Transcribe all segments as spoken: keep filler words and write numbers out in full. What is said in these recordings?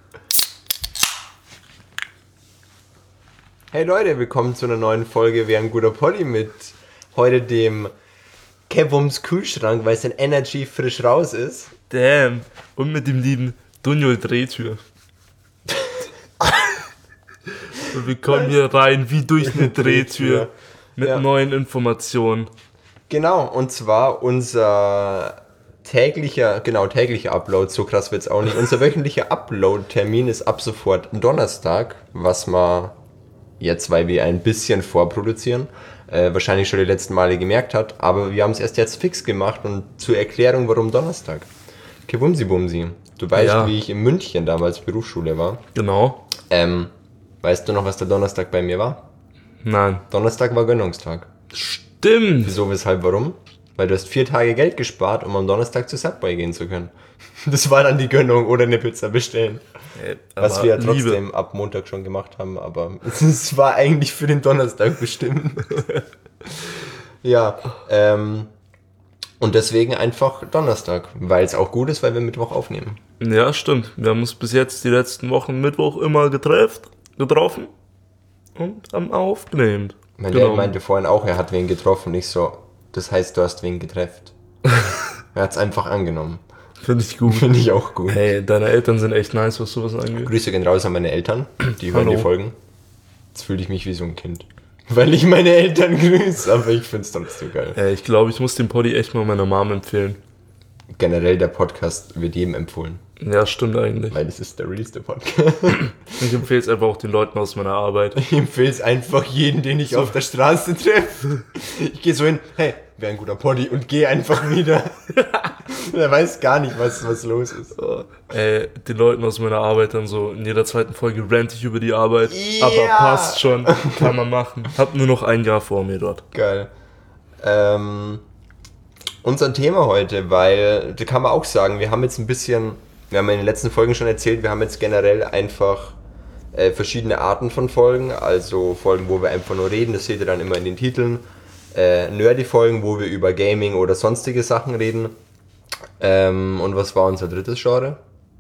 Hey Leute, willkommen zu einer neuen Folge Wer ein guter Poddy mit heute dem Kevums Kühlschrank, weil sein Energy frisch raus ist. Damn. Und mit dem lieben Dunjol Drehtür. Und wir kommen hier rein wie durch eine Drehtür mit ja. neuen Informationen. Genau, und zwar unser täglicher, genau, täglicher Upload, so krass wird's auch nicht. Unser wöchentlicher Upload-Termin ist ab sofort Donnerstag, was man jetzt, weil wir ein bisschen vorproduzieren, äh, wahrscheinlich schon die letzten Male gemerkt hat, aber wir haben es erst jetzt fix gemacht und zur Erklärung, warum Donnerstag. Kebumsi Bumsi, du weißt, ja. wie ich in München damals Berufsschule war. Genau. Ähm, weißt du noch, was der Donnerstag bei mir war? Nein. Donnerstag war Gönnungstag. Stimmt. Wieso, weshalb, warum? Weil du hast vier Tage Geld gespart, um am Donnerstag zu Subway gehen zu können. Das war dann die Gönnung oder eine Pizza bestellen. Äh, was wir ja trotzdem Liebe. ab Montag schon gemacht haben, aber es war eigentlich für den Donnerstag bestimmt. ja, ähm, und deswegen einfach Donnerstag, weil es auch gut ist, weil wir Mittwoch aufnehmen. Ja, stimmt. Wir haben uns bis jetzt die letzten Wochen Mittwoch immer getroffen, getroffen und haben aufgenommen. Mein genau. Dad meinte vorhin auch, er hat wen getroffen. Ich so, das heißt, du hast wen getrefft. Er hat es einfach angenommen. Finde ich gut. Finde ich auch gut. Hey, deine Eltern sind echt nice, was sowas angeht. Grüße gehen raus an meine Eltern, die hören Hallo. die Folgen. Jetzt fühle ich mich wie so ein Kind. Weil ich meine Eltern grüße, aber ich finde es trotzdem geil. Hey, ich glaube, ich muss den Poddy echt mal meiner Mom empfehlen. Generell, der Podcast wird jedem empfohlen. Ja, stimmt eigentlich. Weil es ist der realste Podcast. Ich empfehle es einfach auch den Leuten aus meiner Arbeit. Ich empfehle es einfach jeden, den ich so. auf der Straße treffe. Ich gehe so hin, hey, wäre ein guter Poddy und gehe einfach wieder. Er weiß gar nicht, was, was los ist. Oh. Ey, den Leuten aus meiner Arbeit dann so, in jeder zweiten Folge rant ich über die Arbeit. Ja. Aber passt schon, kann man machen. Hab nur noch ein Jahr vor mir dort. Geil. Ähm, unser Thema heute, weil, da kann man auch sagen, wir haben jetzt ein bisschen, wir haben in den letzten Folgen schon erzählt, wir haben jetzt generell einfach äh, verschiedene Arten von Folgen. Also Folgen, wo wir einfach nur reden, das seht ihr dann immer in den Titeln. Äh, Nerdy-Folgen, wo wir über Gaming oder sonstige Sachen reden. Ähm, und was war unser drittes Genre?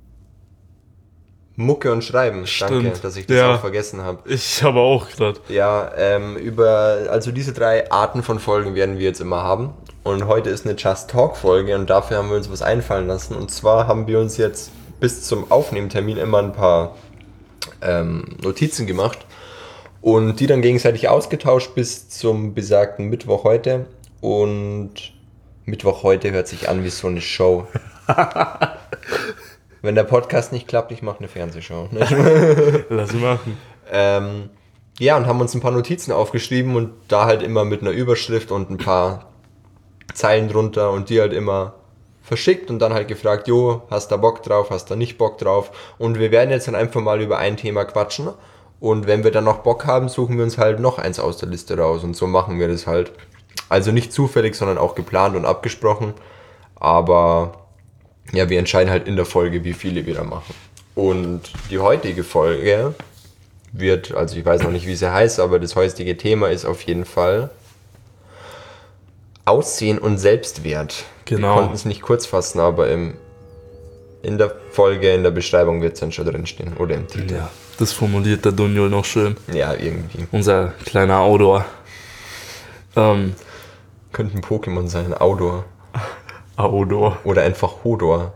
Mucke und Schreiben. Stimmt. Danke, dass ich das ja. auch vergessen habe. Ich habe auch gerade. Ja, ähm, über, also diese drei Arten von Folgen werden wir jetzt immer haben. Und heute ist eine Just Talk-Folge und dafür haben wir uns was einfallen lassen. Und zwar haben wir uns jetzt bis zum Aufnehmtermin immer ein paar ähm, Notizen gemacht und die dann gegenseitig ausgetauscht bis zum besagten Mittwoch heute. Und Mittwoch heute hört sich an wie so eine Show. Wenn der Podcast nicht klappt, ich mache eine Fernsehshow. Lass machen. Ähm, ja, und haben uns ein paar Notizen aufgeschrieben und da halt immer mit einer Überschrift und ein paar Zeilen drunter und die halt immer verschickt und dann halt gefragt, jo, hast da Bock drauf, hast da nicht Bock drauf? Und wir werden jetzt dann einfach mal über ein Thema quatschen und wenn wir dann noch Bock haben, suchen wir uns halt noch eins aus der Liste raus und so machen wir das halt. Also nicht zufällig, sondern auch geplant und abgesprochen, aber ja, wir entscheiden halt in der Folge, wie viele wir da machen. Und die heutige Folge wird, also ich weiß noch nicht, wie sie heißt, aber das heutige Thema ist auf jeden Fall Aussehen und Selbstwert. Genau. Wir konnten es nicht kurz fassen, aber im, in der Folge, in der Beschreibung wird es dann schon drinstehen oder im Titel. Ja, das formuliert der Dunjol noch schön. Ja, irgendwie. Unser kleiner Outdoor. Ähm, Könnte ein Pokémon sein, Outdoor. Outdoor. Oder einfach Hodor.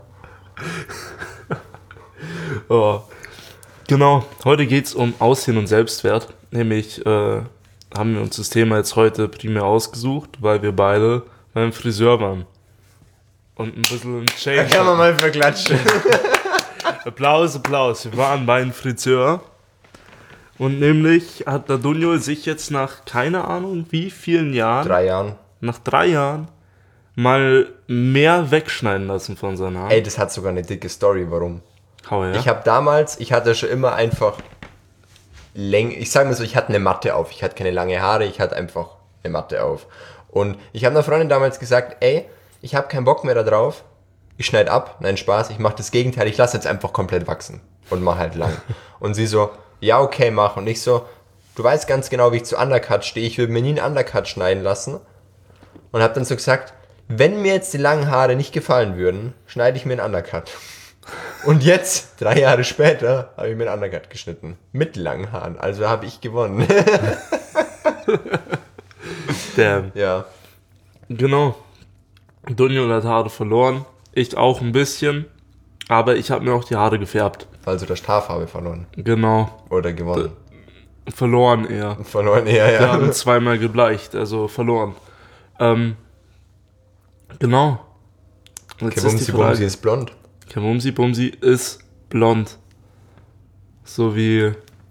Oh. Genau, heute geht es um Aussehen und Selbstwert. Nämlich äh, haben wir uns das Thema jetzt heute primär ausgesucht, weil wir beide beim Friseur waren. Und ein bisschen ein Change. Da kann man mal verklatschen. Applaus, Applaus. Wir waren beim Friseur. Und nämlich hat der Dunjol sich jetzt nach keine Ahnung wie vielen Jahren, Drei Jahren. nach drei Jahren, mal mehr wegschneiden lassen von seinen Haaren. Ey, das hat sogar eine dicke Story, warum? Hau her. Ich habe damals, ich hatte schon immer einfach Läng, ich sage mal so, ich hatte eine Matte auf. Ich hatte keine lange Haare, ich hatte einfach eine Matte auf. Und ich habe einer Freundin damals gesagt, ey, ich habe keinen Bock mehr da drauf. Ich schneide ab, nein, Spaß, ich mache das Gegenteil, ich lasse jetzt einfach komplett wachsen und mache halt lang. Und sie so, ja, okay, mach. Und ich so, du weißt ganz genau, wie ich zu Undercut stehe, ich würde mir nie einen Undercut schneiden lassen. Und habe dann so gesagt, wenn mir jetzt die langen Haare nicht gefallen würden, schneide ich mir einen Undercut. Und jetzt, drei Jahre später, habe ich mir einen Undercut geschnitten. Mit langen Haaren. Also habe ich gewonnen. Damn. Ja. Genau. Dunjul hat Haare verloren. Ich auch ein bisschen. Aber ich habe mir auch die Haare gefärbt. Also der Haarfarbe verloren. Genau. Oder gewonnen. Verloren eher. Verloren eher, ja. Wir haben zweimal gebleicht, also verloren. Ähm, genau. Jetzt Kebumsi ist die Bumsi Frage. ist blond. Kebumsi Bumsi ist blond. So wie...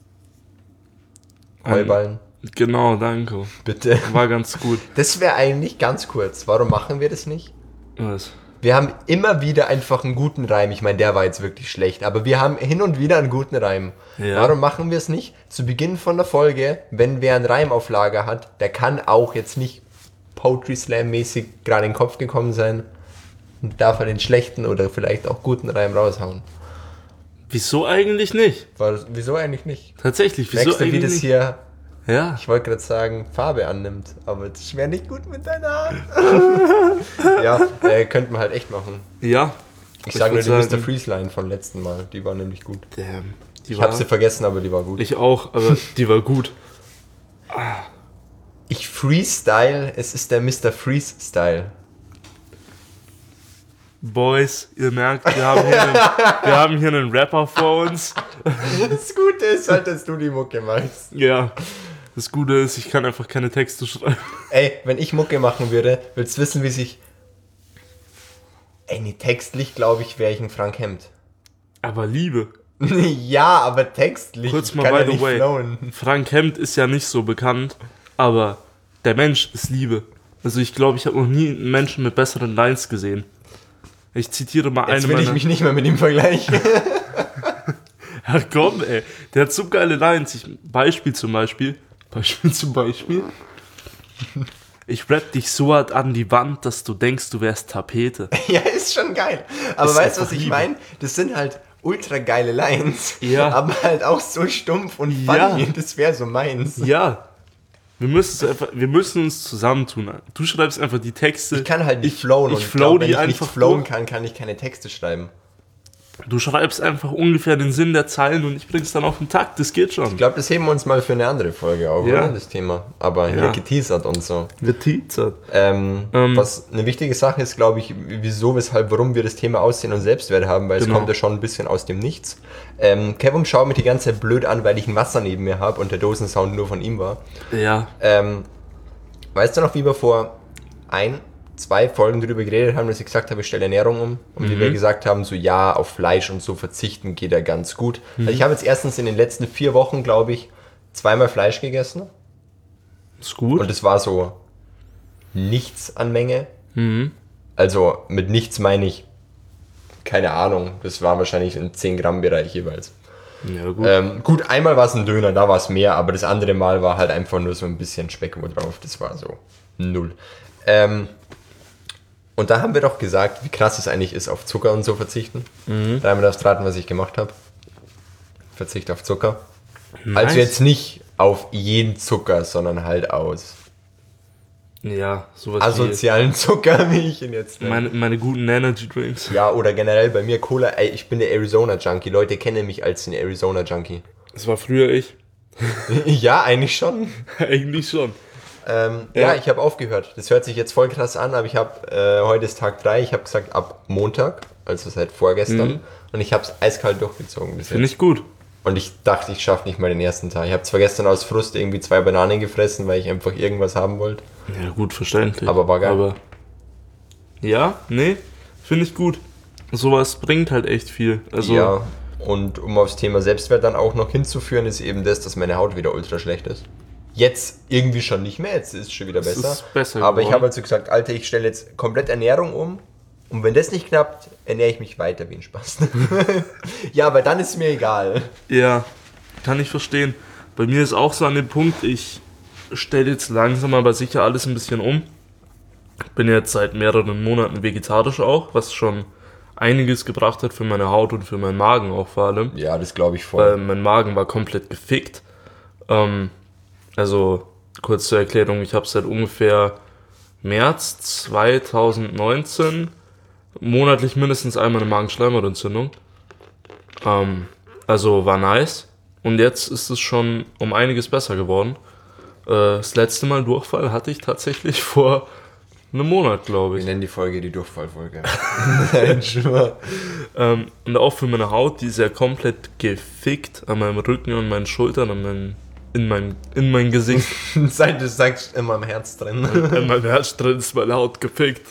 ein- Heuballen. Genau, danke. Bitte. War ganz gut. Das wäre eigentlich ganz kurz. Warum machen wir das nicht? Was? Wir haben immer wieder einfach einen guten Reim. Ich meine, der war jetzt wirklich schlecht, aber wir haben hin und wieder einen guten Reim. Ja. Warum machen wir es nicht? Zu Beginn von der Folge, wenn wer einen Reim auf Lager hat, der kann auch jetzt nicht Poetry Slam mäßig gerade in den Kopf gekommen sein und darf er den schlechten oder vielleicht auch guten Reim raushauen. Wieso eigentlich nicht? War, wieso eigentlich nicht? Tatsächlich, wieso Merkst du, wie eigentlich das nicht? hier, Ja. ich wollte gerade sagen, Farbe annimmt, aber das wäre nicht gut mit deiner Haaren. Ja, äh, könnte man halt echt machen. Ja. Ich, sage nur würd die Mister sagen- Freeze Line von letzten Mal, die war nämlich gut. Damn. Die Ich war, habe sie vergessen, aber die war gut. Ich, ich auch, aber die war gut. ich Freestyle, es ist der Mister Freeze Style. Boys, ihr merkt, wir haben hier einen, wir haben hier einen Rapper vor uns. Das Gute ist halt, dass du die Mucke machst. Ja. Das Gute ist, ich kann einfach keine Texte schreiben. Ey, wenn ich Mucke machen würde, willst du wissen, wie sich... Ey, nee, textlich, glaube ich, wäre ich ein Frank Hemd. Aber Liebe. Ja, aber textlich Kurz mal kann by er the nicht way. flowen. Frank Hemd ist ja nicht so bekannt, aber der Mensch ist Liebe. Also ich glaube, ich habe noch nie einen Menschen mit besseren Lines gesehen. Ich zitiere mal Jetzt eine will ich meiner... mich nicht mehr mit ihm vergleichen. Ja komm, ey. Der hat so geile Lines. Ich, Beispiel zum Beispiel. Beispiel zum Beispiel. Ich rap dich so hart an die Wand, dass du denkst, du wärst Tapete. Ja, ist schon geil. Aber Ist weißt du, was einfach ich Liebe. meine? Das sind halt ultra geile Lines. Ja. Aber halt auch so stumpf und Ja. funny. Das wäre so meins. Ja. Wir müssen, es einfach, wir müssen uns zusammentun. Du schreibst einfach die Texte. Ich kann halt nicht ich, flowen. Ich und flow glaub, wenn die ich einfach nicht flowen durch. kann, kann ich keine Texte schreiben. Du schreibst einfach ungefähr den Sinn der Zeilen und ich bring's dann auf den Takt. Das geht schon. Ich glaube, das heben wir uns mal für eine andere Folge auf, Ja. oder? Das Thema. Aber hier Ja. geteasert und so. Geteasert. Ähm, Ähm. was eine wichtige Sache ist, glaube ich, wieso, weshalb, warum wir das Thema Aussehen und Selbstwert haben, weil Genau. es kommt ja schon ein bisschen aus dem Nichts. Ähm, Kevin schaut mich die ganze Zeit blöd an, weil ich ein Wasser neben mir habe und der Dosensound nur von ihm war. Ja. Ähm, weißt du noch, wie wir vor ein, zwei Folgen darüber geredet haben, dass ich gesagt habe, ich stelle Ernährung um und wie wir gesagt haben, so ja, auf Fleisch und so verzichten geht ja ganz gut. Also ich habe jetzt erstens in den letzten vier Wochen, glaube ich, zweimal Fleisch gegessen Ist gut. und es war so nichts an Menge. Mhm. Also mit nichts meine ich, keine Ahnung, das war wahrscheinlich im zehn Gramm Bereich jeweils. Ja, gut. Ähm, gut, einmal war es ein Döner, da war es mehr, aber das andere Mal war halt einfach nur so ein bisschen Speck wo drauf, das war so null. Ähm, und da haben wir doch gesagt, wie krass es eigentlich ist, auf Zucker und so verzichten. Mhm. Dreimal darfst raten, was ich gemacht habe. Verzicht auf Zucker. Nice. Also jetzt nicht auf jeden Zucker, sondern halt aus Ja, sowas asozialen Zucker, wie ich ihn jetzt wie nenne. meine, meine guten Energy Drinks. Ja, oder generell bei mir Cola. Ey, ich bin der Arizona-Junkie. Leute kennen mich als den Arizona-Junkie. Das war früher ich. Ja, eigentlich schon. Eigentlich schon. Ähm, ja. Ja. ich habe aufgehört. Das hört sich jetzt voll krass an, aber ich habe, äh, heute ist Tag drei, ich habe gesagt ab Montag, also seit vorgestern. Mhm. Und ich habe es eiskalt durchgezogen bis Finde jetzt. ich gut. Und ich dachte, ich schaffe nicht mal den ersten Tag. Ich habe zwar gestern aus Frust irgendwie zwei Bananen gefressen, weil ich einfach irgendwas haben wollte. Ja, gut, verständlich. Aber war geil. Aber ja, nee, finde ich gut. Sowas bringt halt echt viel. Also, Ja, und um aufs Thema Selbstwert dann auch noch hinzuführen, ist eben das, dass meine Haut wieder ultra schlecht ist. Jetzt irgendwie schon nicht mehr, jetzt ist es schon wieder Es besser. ist besser Aber ich geworden. habe also gesagt, Alter, ich stelle jetzt komplett Ernährung um. Und wenn das nicht klappt, ernähre ich mich weiter wie ein Spaß. Ja, aber dann ist mir egal. ja, kann ich verstehen. Bei mir ist auch so an dem Punkt, ich stelle jetzt langsam aber sicher alles ein bisschen um. Bin jetzt seit mehreren Monaten vegetarisch auch, was schon einiges gebracht hat für meine Haut und für meinen Magen auch vor allem. Ja, das glaube ich Weil voll. mein Magen war komplett gefickt. Ähm, also, kurz zur Erklärung, ich habe seit ungefähr März zwanzig neunzehn monatlich mindestens einmal eine Magenschleimhautentzündung. Ähm, also war nice. Und jetzt ist es schon um einiges besser geworden. Äh, das letzte Mal Durchfall hatte ich tatsächlich vor einem Monat, glaube Wir ich. nennen die Folge die Durchfallfolge. Nein, Schwör. Ähm, und auch für meine Haut, die ist ja komplett gefickt an meinem Rücken und meinen Schultern, an meinem, in, meinem, in mein Gesicht. Seit du sagst, immer am Herz drin. In meinem Herz drin ist meine Haut gefickt.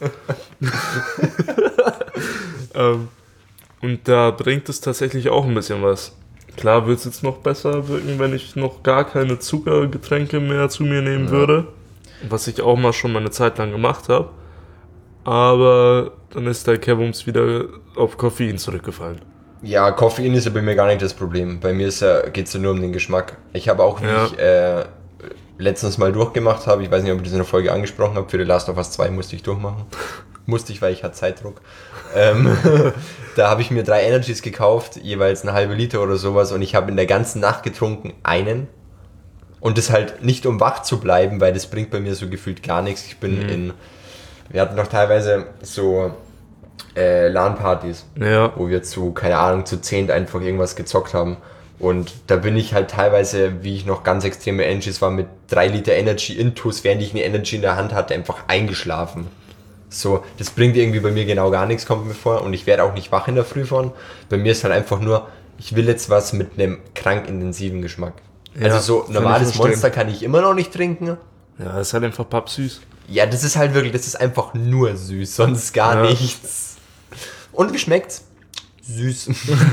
ähm, und da bringt es tatsächlich auch ein bisschen was. Klar wird es jetzt noch besser wirken, wenn ich noch gar keine Zuckergetränke mehr zu mir nehmen Ja. würde. Was ich auch mal schon mal eine Zeit lang gemacht habe. Aber dann ist der Kevums wieder auf Koffein zurückgefallen. Ja, Koffein ist ja bei mir gar nicht das Problem. Bei mir ja, geht es ja nur um den Geschmack. Ich habe auch, wie Ja. ich äh, letztens mal durchgemacht habe, ich weiß nicht, ob ich das in der Folge angesprochen habe, für The Last of Us zwei musste ich durchmachen. Musste ich, weil ich hatte Zeitdruck. ähm, da habe ich mir drei Energies gekauft, jeweils eine halbe Liter oder sowas, und ich habe in der ganzen Nacht getrunken einen. Und das halt nicht, um wach zu bleiben, weil das bringt bei mir so gefühlt gar nichts. Ich bin Mhm. in, wir hatten noch teilweise so äh, LAN-Partys, Ja. wo wir zu, keine Ahnung, zu zehnt einfach irgendwas gezockt haben. Und da bin ich halt teilweise, wie ich noch ganz extreme Energies war, mit drei Liter Energy Intus, während ich eine Energy in der Hand hatte, einfach eingeschlafen. So, das bringt irgendwie bei mir genau gar nichts, kommt mir vor. Und ich werde auch nicht wach in der Früh von. Bei mir ist halt einfach nur, ich will jetzt was mit einem krank intensiven Geschmack. Ja, also so kann ich normales verstehen. Monster kann ich immer noch nicht trinken. Ja, ist halt einfach pappsüß. Ja, das ist halt wirklich, das ist einfach nur süß, sonst gar Ja. nichts. Und wie schmeckt's? Süß.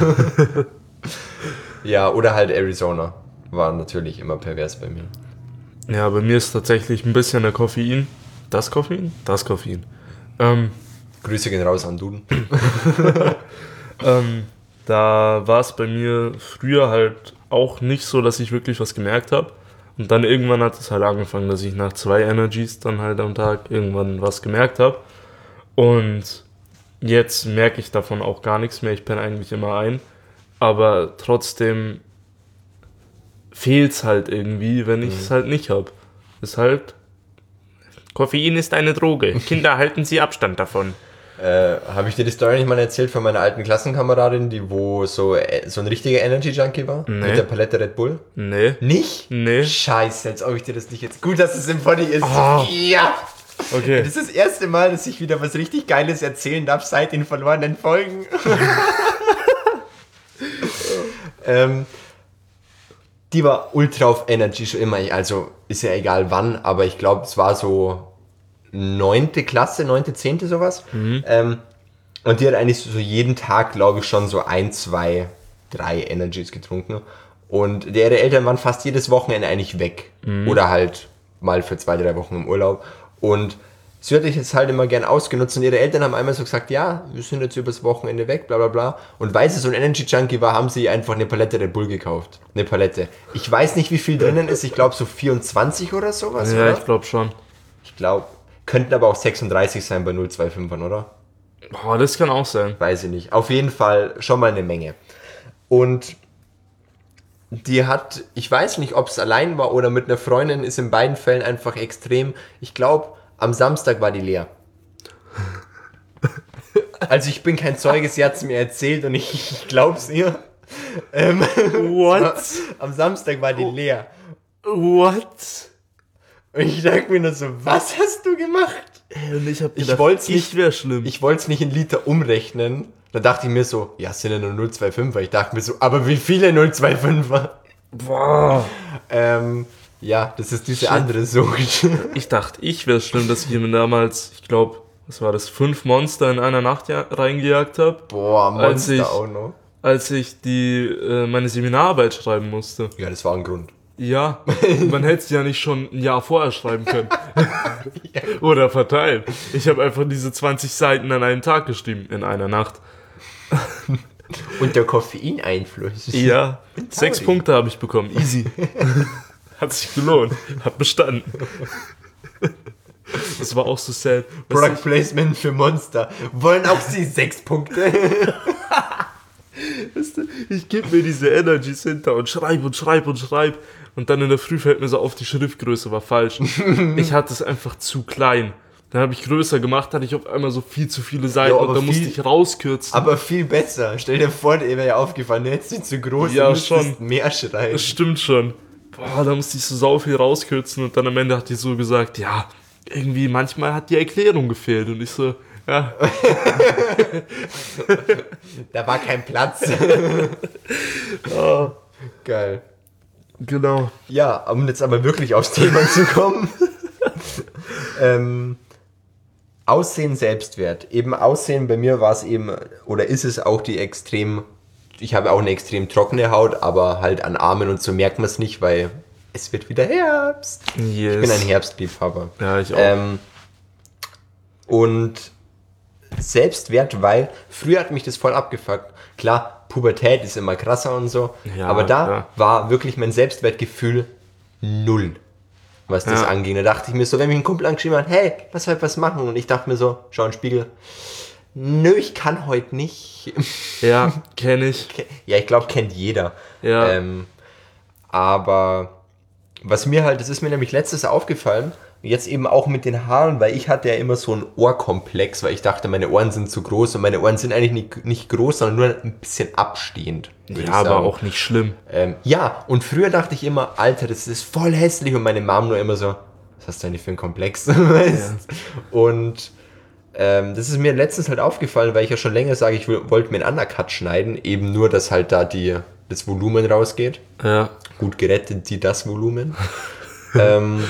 Ja, oder halt Arizona. War natürlich immer pervers bei mir. Ja, bei mir ist tatsächlich ein bisschen der Koffein. Das Koffein? Das Koffein. Ähm, Grüße gehen raus an Duden. ähm, da war es bei mir früher halt auch nicht so, dass ich wirklich was gemerkt habe. Und dann irgendwann hat es halt angefangen, dass ich nach zwei Energies dann halt am Tag irgendwann was gemerkt habe. Und jetzt merke ich davon auch gar nichts mehr. Ich penne eigentlich immer ein. Aber trotzdem fehlt es halt irgendwie, wenn ich es halt nicht habe. Ist halt... Koffein ist eine Droge. Kinder, halten Sie Abstand davon. Äh, habe ich dir die Story nicht mal erzählt von meiner alten Klassenkameradin, die wo so, äh, so ein richtiger Energy Junkie war? Nee. Mit der Palette Red Bull? Nee. Nicht? Nee. Scheiße, als ob ich dir das nicht jetzt... Gut, dass es im Body ist. Oh. Ja! Okay. Das ist das erste Mal, dass ich wieder was richtig Geiles erzählen darf seit den verlorenen Folgen. ähm, die war ultra auf Energy schon immer. Also ist ja egal wann, aber ich glaube, es war so neunte Klasse, neunte, zehnte sowas. Mhm. Ähm, und die hat eigentlich so jeden Tag, glaube ich, schon so ein, zwei, drei Energies getrunken. Und ihre Eltern waren fast jedes Wochenende eigentlich weg. Mhm. Oder halt mal für zwei, drei Wochen im Urlaub. Und sie hat sich jetzt halt immer gern ausgenutzt. Und ihre Eltern haben einmal so gesagt, ja, wir sind jetzt übers Wochenende weg, bla bla bla. Und weil sie so ein Energy Junkie war, haben sie einfach eine Palette Red Bull gekauft. Eine Palette. Ich weiß nicht, wie viel drinnen ist. Ich glaube so vierundzwanzig oder sowas. Ja, oder? ich glaube schon. Ich glaube, könnten aber auch sechsunddreißig sein bei null Komma fünfundfünfern, oder? Boah, das kann auch sein. Weiß ich nicht. Auf jeden Fall schon mal eine Menge. Und die hat, ich weiß nicht, ob es allein war oder mit einer Freundin, ist in beiden Fällen einfach extrem. Ich glaube, am Samstag war die leer. Also ich bin kein Zeuge, sie hat es mir erzählt und ich, ich glaub's ihr. Ähm, What? am Samstag war die leer. What? Und ich dachte mir nur so, was hast du gemacht? Ey, und ich hab Ich gedacht, wollt's ich nicht- wäre schlimm. Ich wollte es nicht in Liter umrechnen. Da dachte ich mir so, ja, es sind ja nur null Komma fünfundfünfer. Ich dachte mir so, aber wie viele null Komma fünfundfünfer? Boah. Ähm, ja, das ist diese Shit. andere Sucht. Ich dachte, ich wäre schlimm, dass ich mir damals, ich glaube, was war das, fünf Monster in einer Nacht ja- reingejagt habe, Boah, Als Monster ich- auch noch. als ich die äh, meine Seminararbeit schreiben musste. Ja, das war ein Grund. Ja, man hätte sie ja nicht schon ein Jahr vorher schreiben können. Oder verteilen. Ich habe einfach diese zwanzig Seiten an einem Tag geschrieben, in einer Nacht. Und der Koffeineinfluss. Ja, Bin sechs traurig. Punkte habe ich bekommen, easy. Hat sich gelohnt, hab bestanden. Das war auch so sad. Weißt Product Placement für Monster. Wollen auch sie sechs Punkte? du, weißt du, ich gebe mir diese Energies hinter und schreib und schreib und schreib. Und dann in der Früh fällt mir so auf, die Schriftgröße war falsch. Ich hatte es einfach zu klein. Dann habe ich größer gemacht, hatte ich auf einmal so viel zu viele Seiten Jo, und aber dann musste viel- ich rauskürzen. Aber viel besser. Stell dir vor, dir wäre ja aufgefallen, jetzt sind zu groß, Ja, du müsstest schon. mehr schreiben. Das stimmt schon. Boah, da musste ich so sau viel rauskürzen und dann am Ende hat die so gesagt, ja, irgendwie manchmal hat die Erklärung gefehlt und ich so, ja, Da war kein Platz. Geil. genau. Ja, um jetzt aber wirklich aufs Thema zu kommen. ähm, Aussehen, Selbstwert. Eben Aussehen, bei mir war es eben, oder ist es auch die extrem, ich habe auch eine extrem trockene Haut, aber halt an Armen und so merkt man es nicht, weil es wird wieder Herbst. Yes. Ich bin ein Herbstliebhaber. Ja, ich auch. Ähm, und Selbstwert, weil früher hat mich das voll abgefuckt. Klar, Pubertät ist immer krasser und so, Ja, aber da klar. war wirklich mein Selbstwertgefühl null, was das Ja. anging. Da dachte ich mir so, wenn mich ein Kumpel angeschrieben hat, hey, was soll ich was machen? Und ich dachte mir so, schau in den Spiegel, nö, ich kann heute nicht. Ja, kenne ich. Ja, ich glaube, kennt jeder. Ja. Ähm, aber was mir halt, das ist mir nämlich letztes aufgefallen, jetzt eben auch mit den Haaren, weil ich hatte ja immer so einen Ohrkomplex, weil ich dachte, meine Ohren sind zu groß und meine Ohren sind eigentlich nicht, nicht groß, sondern nur ein bisschen abstehend. würde Ja, ich aber sagen. auch nicht schlimm. Ähm, ja, und früher dachte ich immer, Alter, das ist voll hässlich und meine Mom nur immer so, was hast du eigentlich für einen Komplex? Weißt? Und ähm, das ist mir letztens halt aufgefallen, weil ich ja schon länger sage, ich will- wollte mir einen Undercut schneiden, eben nur, dass halt da die, das Volumen rausgeht. Ja. Gut gerettet, die das Volumen. ähm,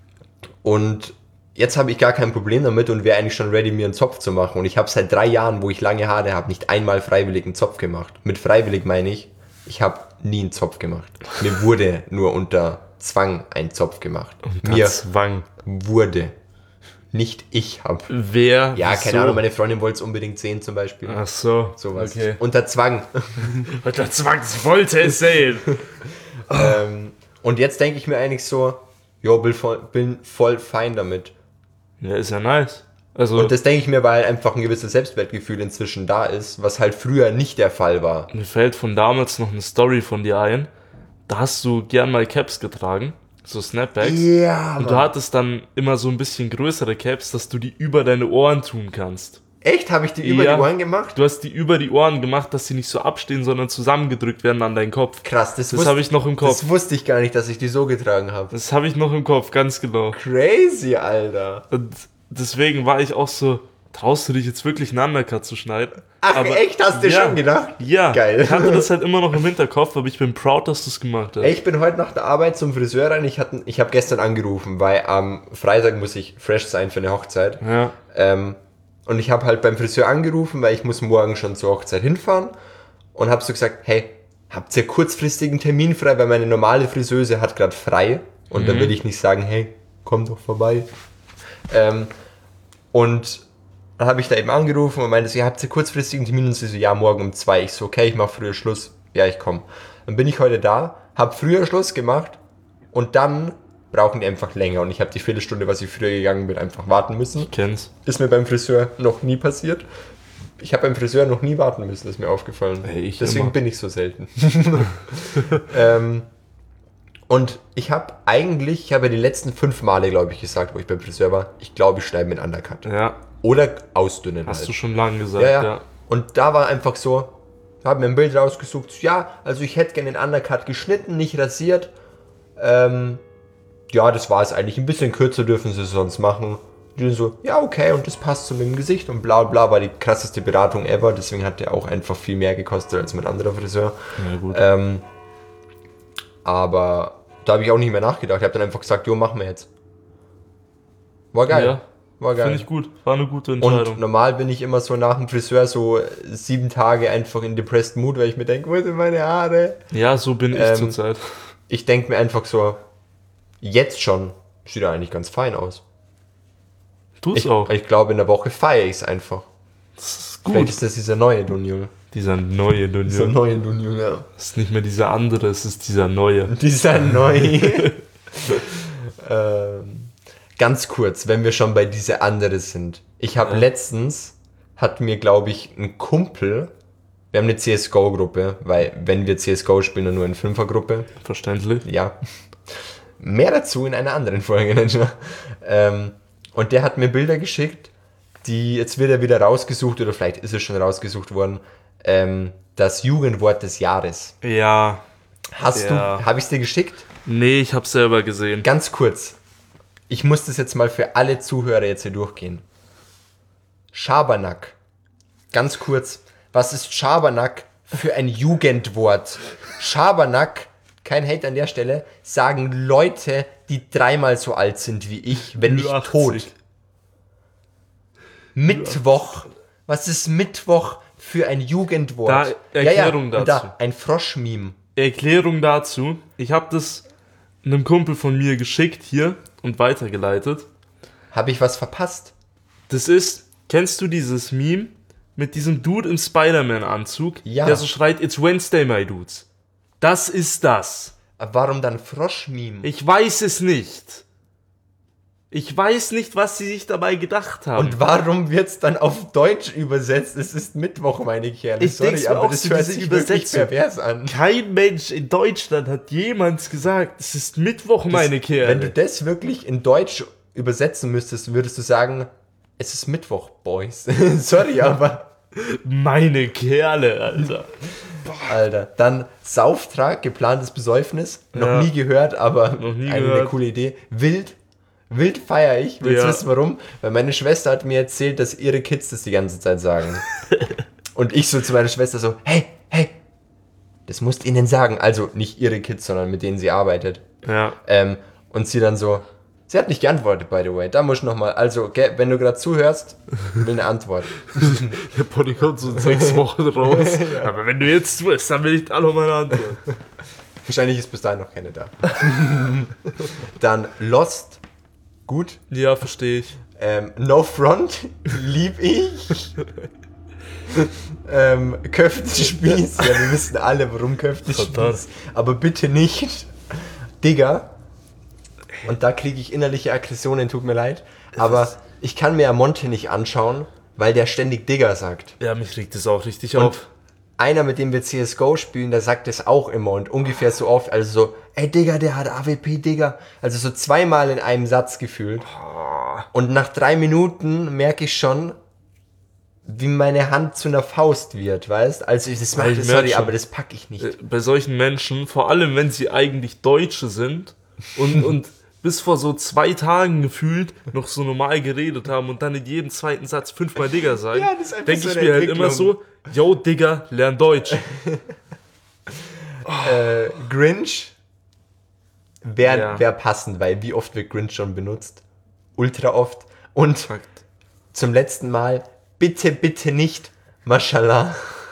und jetzt habe ich gar kein Problem damit und wäre eigentlich schon ready, mir einen Zopf zu machen. Und ich habe seit drei Jahren, wo ich lange Haare habe, nicht einmal freiwillig einen Zopf gemacht. Mit freiwillig meine ich, ich habe nie einen Zopf gemacht. Mir wurde nur unter Zwang ein Zopf gemacht. Mir Zwang. wurde. Nicht ich habe. Wer? Ja, wieso? keine Ahnung, meine Freundin wollte es unbedingt sehen zum Beispiel. Ach so. Sowas. Okay. Unter Zwang. Unter Zwang, ich wollte es sehen. ähm, und jetzt denke ich mir eigentlich so, jo, bin voll, bin voll fein damit. Ja, ist ja nice. Also, Und das denke ich mir, weil einfach ein gewisses Selbstwertgefühl inzwischen da ist, was halt früher nicht der Fall war. mir fällt von damals noch eine Story von dir ein. Da hast du gern mal Caps getragen. So Snapbacks. Ja, Und du hattest dann immer so ein bisschen größere Caps, dass du die über deine Ohren tun kannst. Echt? Habe ich die über Ja. die Ohren gemacht? Du hast die über die Ohren gemacht, dass sie nicht so abstehen, sondern zusammengedrückt werden an deinen Kopf. Krass, das, Das wusste- habe ich noch im Kopf. Das wusste ich gar nicht, dass ich die so getragen habe. Das habe ich noch im Kopf, ganz genau. Crazy, Alter. Und deswegen war ich auch so, traust du dich jetzt wirklich einen Undercut zu schneiden? Ach, echt? Hast du ja, schon gedacht? Ja, Geil. ich hatte das halt immer noch im Hinterkopf, aber ich bin proud, dass du es gemacht hast. Ey, ich bin heute nach der Arbeit zum Friseur rein. Ich, hatte- ich habe gestern angerufen, weil am Freitag muss ich fresh sein für eine Hochzeit. Ja, Ähm, und ich habe halt beim Friseur angerufen, weil ich muss morgen schon zur Hochzeit hinfahren. Und habe so gesagt, hey, habt ihr kurzfristig einen Termin frei? Weil meine normale Friseuse hat gerade frei. Und dann will ich nicht sagen, hey, komm doch vorbei. Ähm, und dann habe ich da eben angerufen und meinte so, ja, habt ihr kurzfristigen Termin? Und sie so, ja, morgen um zwei. Ich so, okay, ich mache früher Schluss. Ja, ich komme. Dann bin ich heute da, habe früher Schluss gemacht und dann brauchen die einfach länger. Und ich habe die Viertelstunde, was ich früher gegangen bin, einfach warten müssen. ich kenn's. Ist mir beim Friseur noch nie passiert. Ich habe beim Friseur noch nie warten müssen, ist mir aufgefallen. Hey, ich Deswegen immer. bin ich so selten. ähm, und ich habe eigentlich, ich habe ja die letzten fünf Male, glaube ich, gesagt, wo ich beim Friseur war, ich glaube, ich schneide mit Undercut. Ja, Oder ausdünnen hast halt. du schon lange gesagt, ja, ja. ja. Und da war einfach so, ich habe mir ein Bild rausgesucht, ja, also ich hätte gerne den Undercut geschnitten, nicht rasiert. Ähm, ja, das war es eigentlich. Ein bisschen kürzer dürfen sie sonst machen. Die so, ja, okay, und das passt zu meinem Gesicht und bla bla, war die krasseste Beratung ever, deswegen hat der auch einfach viel mehr gekostet als mit anderer Friseur. Ja, gut. Ähm, aber da habe ich auch nicht mehr nachgedacht. Ich habe dann einfach gesagt, jo, machen wir jetzt. War geil. Ja, War geil. Finde ich gut. War eine gute Und Entscheidung. normal bin ich immer so nach dem Friseur so sieben Tage einfach in depressed Mood, weil ich mir denke, wo sind meine Haare? Ja, so bin ich Ähm, zurzeit. Ich denke mir einfach so, jetzt schon sieht er eigentlich ganz fein aus. Tu's Ich, auch. ich glaube, in der Woche feiere ich es einfach. Das ist Vielleicht gut. ist das dieser neue Dunjul. Dieser neue Dieser Dunja. neue Dunjul, ja. Das ist nicht mehr dieser andere, es ist dieser neue. Dieser neue. ähm, ganz kurz, wenn wir schon bei dieser andere sind. Ich habe Ja. letztens, hat mir, glaube ich, ein Kumpel, wir haben eine C S G O-Gruppe, weil wenn wir C S G O spielen, dann nur in Fünfergruppe. Verständlich. Ja. Mehr dazu in einer anderen Folge. ähm, Und der hat mir Bilder geschickt, die, jetzt wird er wieder rausgesucht, oder vielleicht ist es schon rausgesucht worden, ähm, das Jugendwort des Jahres. Ja. Hast Ja. du, habe ich es dir geschickt? Nee, ich hab's selber gesehen. Ganz kurz. Ich muss das jetzt mal für alle Zuhörer jetzt hier durchgehen. Schabernack. Ganz kurz. Was ist Schabernack für ein Jugendwort? Schabernack, kein Hate an der Stelle, sagen Leute, die dreimal so alt sind wie ich, wenn nicht achtzig. tot. Mittwoch. Was ist Mittwoch für ein Jugendwort? Da, Erklärung und dazu. Da, ein Froschmeme. Erklärung dazu. Ich habe das einem Kumpel von mir geschickt hier und weitergeleitet. Habe ich was verpasst? Das ist, kennst du dieses Meme mit diesem Dude im Spider-Man-Anzug, Ja. der so schreit, It's Wednesday, my dudes. Das ist das. Aber warum dann Froschmeme? Ich weiß es nicht. Ich weiß nicht, was sie sich dabei gedacht haben. Und warum wird es dann auf Deutsch übersetzt? Es ist Mittwoch, meine Kerle. Ich denk's Sorry, mir aber auch das so, hört diese sich wirklich Übersetzung. pervers an. Kein Mensch in Deutschland hat jemals gesagt, es ist Mittwoch, meine Kerle. Wenn du das wirklich in Deutsch übersetzen müsstest, würdest du sagen, es ist Mittwoch, Boys. Sorry, aber... Meine Kerle, Alter. Alter, dann Sauftrag, geplantes Besäufnis. Noch Ja. nie gehört, aber Noch nie eine gehört. coole Idee. Wild. Wild feiere ich. Willst du Ja. wissen warum? Weil meine Schwester hat mir erzählt, dass ihre Kids das die ganze Zeit sagen. Und ich so zu meiner Schwester so, hey, hey, das musst ihnen sagen. Also nicht ihre Kids, sondern mit denen sie arbeitet. Ja. Ähm, und sie dann so, sie hat nicht geantwortet, by the way. Da muss ich nochmal, also, gell, wenn du gerade zuhörst, will eine Antwort. Der Pony kommt so in sechs Wochen raus. Aber wenn du jetzt tust, dann will ich alle meine Antwort. Wahrscheinlich ist bis dahin noch keine da. Dann Lost, gut. Ja, verstehe ich. Ähm, No Front, lieb ich. ähm, Köftespieß, ja, wir wissen alle, warum Köftespieß. Verdammt. Aber bitte nicht. Digga. Und da kriege ich innerliche Aggressionen, tut mir leid. Aber ich kann mir Monte nicht anschauen, weil der ständig Digga sagt. Ja, mich regt das auch richtig Und auf. einer, mit dem wir C S G O spielen, der sagt das auch immer und ungefähr so oft. Also so, ey Digga, der hat A W P, Digga. Also so zweimal in einem Satz gefühlt. Und nach drei Minuten merke ich schon, wie meine Hand zu einer Faust wird, weißt? Also das macht, Ich merk sorry, schon. aber das packe ich nicht. Äh, Bei solchen Menschen, vor allem wenn sie eigentlich Deutsche sind und, und bis vor so zwei Tagen gefühlt noch so normal geredet haben und dann in jedem zweiten Satz fünfmal Digga sagen, Ja, das ist einfach denke so ich eine mir halt immer Entwicklung. so, yo Digga, lern Deutsch. Äh, Grinch wäre Ja. wär passend, weil wie oft wird Grinch schon benutzt? Ultra oft. Und Fakt. zum letzten Mal, bitte, bitte nicht, Mashallah.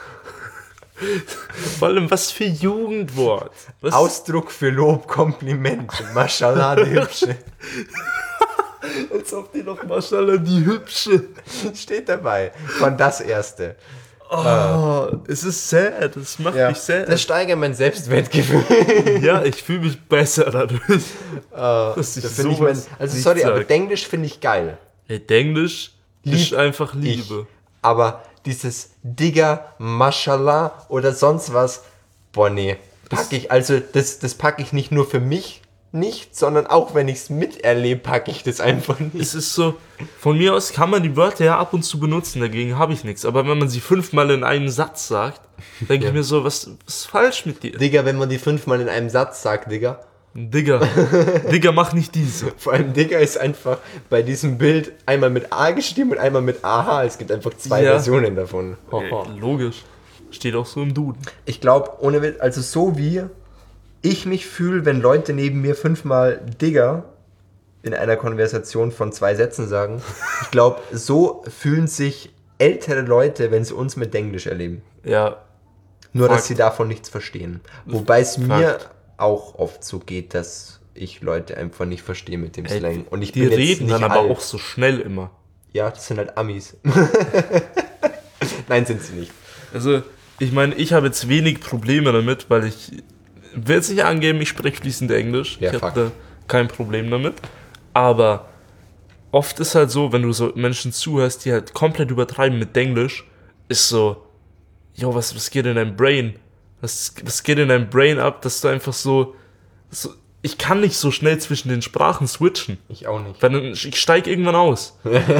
Vor allem, was für Jugendwort. Was? Ausdruck für Lob, Kompliment. Mashallah, die Hübsche. Als ob die noch Maschallah die Hübsche. Steht dabei. Von das Erste. Oh, es ist sad, es macht mich sad. Das steigert mein Selbstwertgefühl. Ja, ich fühle mich besser dadurch. Das ich find ich mein, sowas also nicht sorry, aber sag. Denglisch finde ich geil. Hey, Englisch Lieb ist einfach Ich. Liebe. Aber dieses Digga, Mashallah oder sonst was, boah nee, pack ich, also das, das packe ich nicht nur für mich nicht, sondern auch wenn ich es miterlebe, packe ich das einfach nicht. Es ist so, von mir aus kann man die Wörter ja ab und zu benutzen, dagegen habe ich nichts. Aber wenn man sie fünfmal in einem Satz sagt, denke ich mir so, was, was ist falsch mit dir? Digga, wenn man die fünfmal in einem Satz sagt, Digga. Digga, Digga, mach nicht diese. Vor allem Digga ist einfach bei diesem Bild einmal mit A geschrieben und einmal mit A H. Es gibt einfach zwei Ja. Versionen davon. Äh, logisch. Steht auch so im Duden. Ich glaube, ohne Witz, also so wie ich mich fühle, wenn Leute neben mir fünfmal Digga in einer Konversation von zwei Sätzen sagen, ich glaube, so fühlen sich ältere Leute, wenn sie uns mit Denglisch erleben. Ja, Nur, Fakt. dass sie davon nichts verstehen. Wobei es mir Fakt. auch oft so geht, dass ich Leute einfach nicht verstehe mit dem ey, Slang. Und ich die bin jetzt reden nicht dann aber alt. auch so schnell immer. Ja, das sind halt Amis. Nein, sind sie nicht. Also, ich meine, ich habe jetzt wenig Probleme damit, weil ich will es nicht angeben, ich spreche fließend Englisch. Ja, ich fuck. habe da kein Problem damit. Aber oft ist halt so, wenn du so Menschen zuhörst, die halt komplett übertreiben mit Englisch, ist so, jo, was, was geht in deinem Brain? Was, was geht in deinem Brain ab, dass du einfach so, so ich kann nicht so schnell zwischen den Sprachen switchen. Ich auch nicht. Weil dann, ich steige irgendwann aus.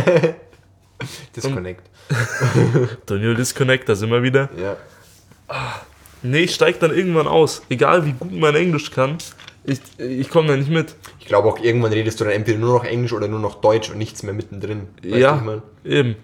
Disconnect. Daniel Disconnect, da sind wir wieder. Ja. Nee, ich steige dann irgendwann aus. Egal wie gut mein Englisch kann, ich, ich komme da nicht mit. Ich glaube auch, irgendwann redest du dann entweder nur noch Englisch oder nur noch Deutsch und nichts mehr mittendrin. Weißt Ja, du, ich mein? eben.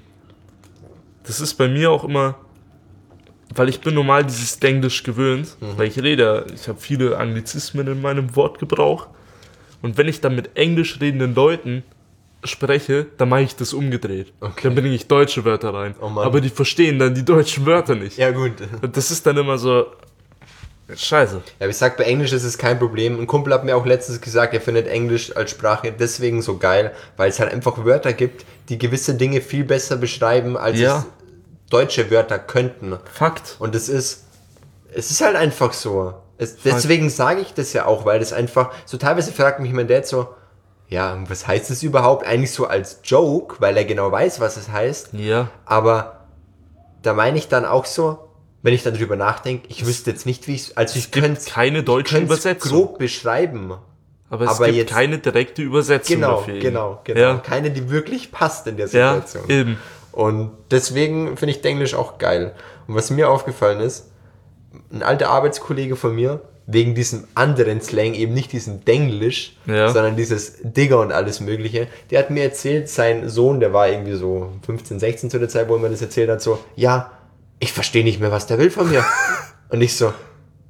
Das ist bei mir auch immer, weil ich bin normal dieses Denglisch gewöhnt, mhm. weil ich rede, ich habe viele Anglizismen in meinem Wortgebrauch und wenn ich dann mit englisch redenden Leuten spreche, dann mache ich das umgedreht. Okay. Dann bringe ich deutsche Wörter rein, Oh Mann. aber die verstehen dann die deutschen Wörter nicht. Ja, gut. Und das ist dann immer so, scheiße. Ja, aber ich sag, bei Englisch ist es kein Problem. Ein Kumpel hat mir auch letztens gesagt, er findet Englisch als Sprache deswegen so geil, weil es halt einfach Wörter gibt, die gewisse Dinge viel besser beschreiben, als Ja. es deutsche Wörter könnten. Fakt. Und es ist, es ist halt einfach so. Es, deswegen sage ich das ja auch, weil das einfach, so teilweise fragt mich mein Dad so, ja, was heißt das überhaupt? Eigentlich so als Joke, weil er genau weiß, was es heißt. Ja. Aber da meine ich dann auch so, wenn ich dann drüber nachdenke, ich wüsste jetzt nicht, wie ich also ich Es gibt könnte keine deutsche Übersetzung. grob beschreiben. Aber es aber gibt jetzt- keine direkte Übersetzung Genau, dafür. genau, genau. Ja, Keine, die wirklich passt in der ja, Situation. eben. Und deswegen finde ich Denglisch auch geil. Und was mir aufgefallen ist, ein alter Arbeitskollege von mir, wegen diesem anderen Slang, eben nicht diesem Denglisch, Ja. sondern dieses Digger und alles mögliche, der hat mir erzählt, sein Sohn, der war irgendwie so fünfzehn, sechzehn zu der Zeit, wo er mir das erzählt hat, so, ja, ich verstehe nicht mehr, was der will von mir. Und ich so,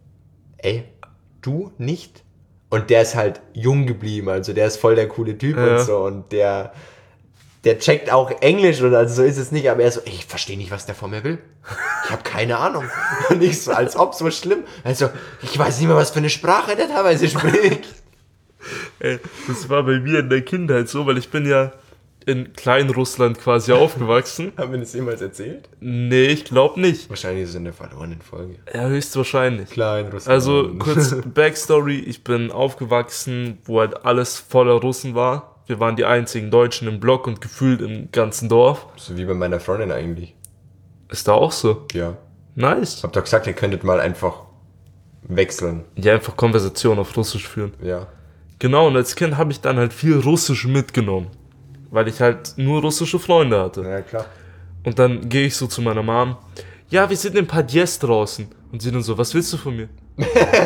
ey, du nicht? Und der ist halt jung geblieben, also der ist voll der coole Typ Ja. und so und der, der checkt auch Englisch und also so ist es nicht, aber er so, ey, ich verstehe nicht, was der von mir will. Ich habe keine Ahnung. Und ich so, als ob so schlimm. Also, ich weiß nicht mehr, was für eine Sprache der teilweise spricht. Ey, das war bei mir in der Kindheit so, weil ich bin ja in Kleinrussland quasi aufgewachsen. Haben wir das jemals erzählt? Nee, ich glaube nicht. Wahrscheinlich ist es in der verlorenen Folge. Ja, höchstwahrscheinlich. Klein, Russland. Also kurz Backstory, ich bin aufgewachsen, wo halt alles voller Russen war. Wir waren die einzigen Deutschen im Block und gefühlt im ganzen Dorf. So wie bei meiner Freundin eigentlich. Ist da auch so. Ja. Nice. Hab doch gesagt, ihr könntet mal einfach wechseln. Ja, einfach Konversation auf Russisch führen. Ja. Genau, und als Kind habe ich dann halt viel Russisch mitgenommen. Weil ich halt nur russische Freunde hatte. Ja, klar. Und dann gehe ich so zu meiner Mom. Ja, wir sind im Podest draußen. Und sie dann so, was willst du von mir? W-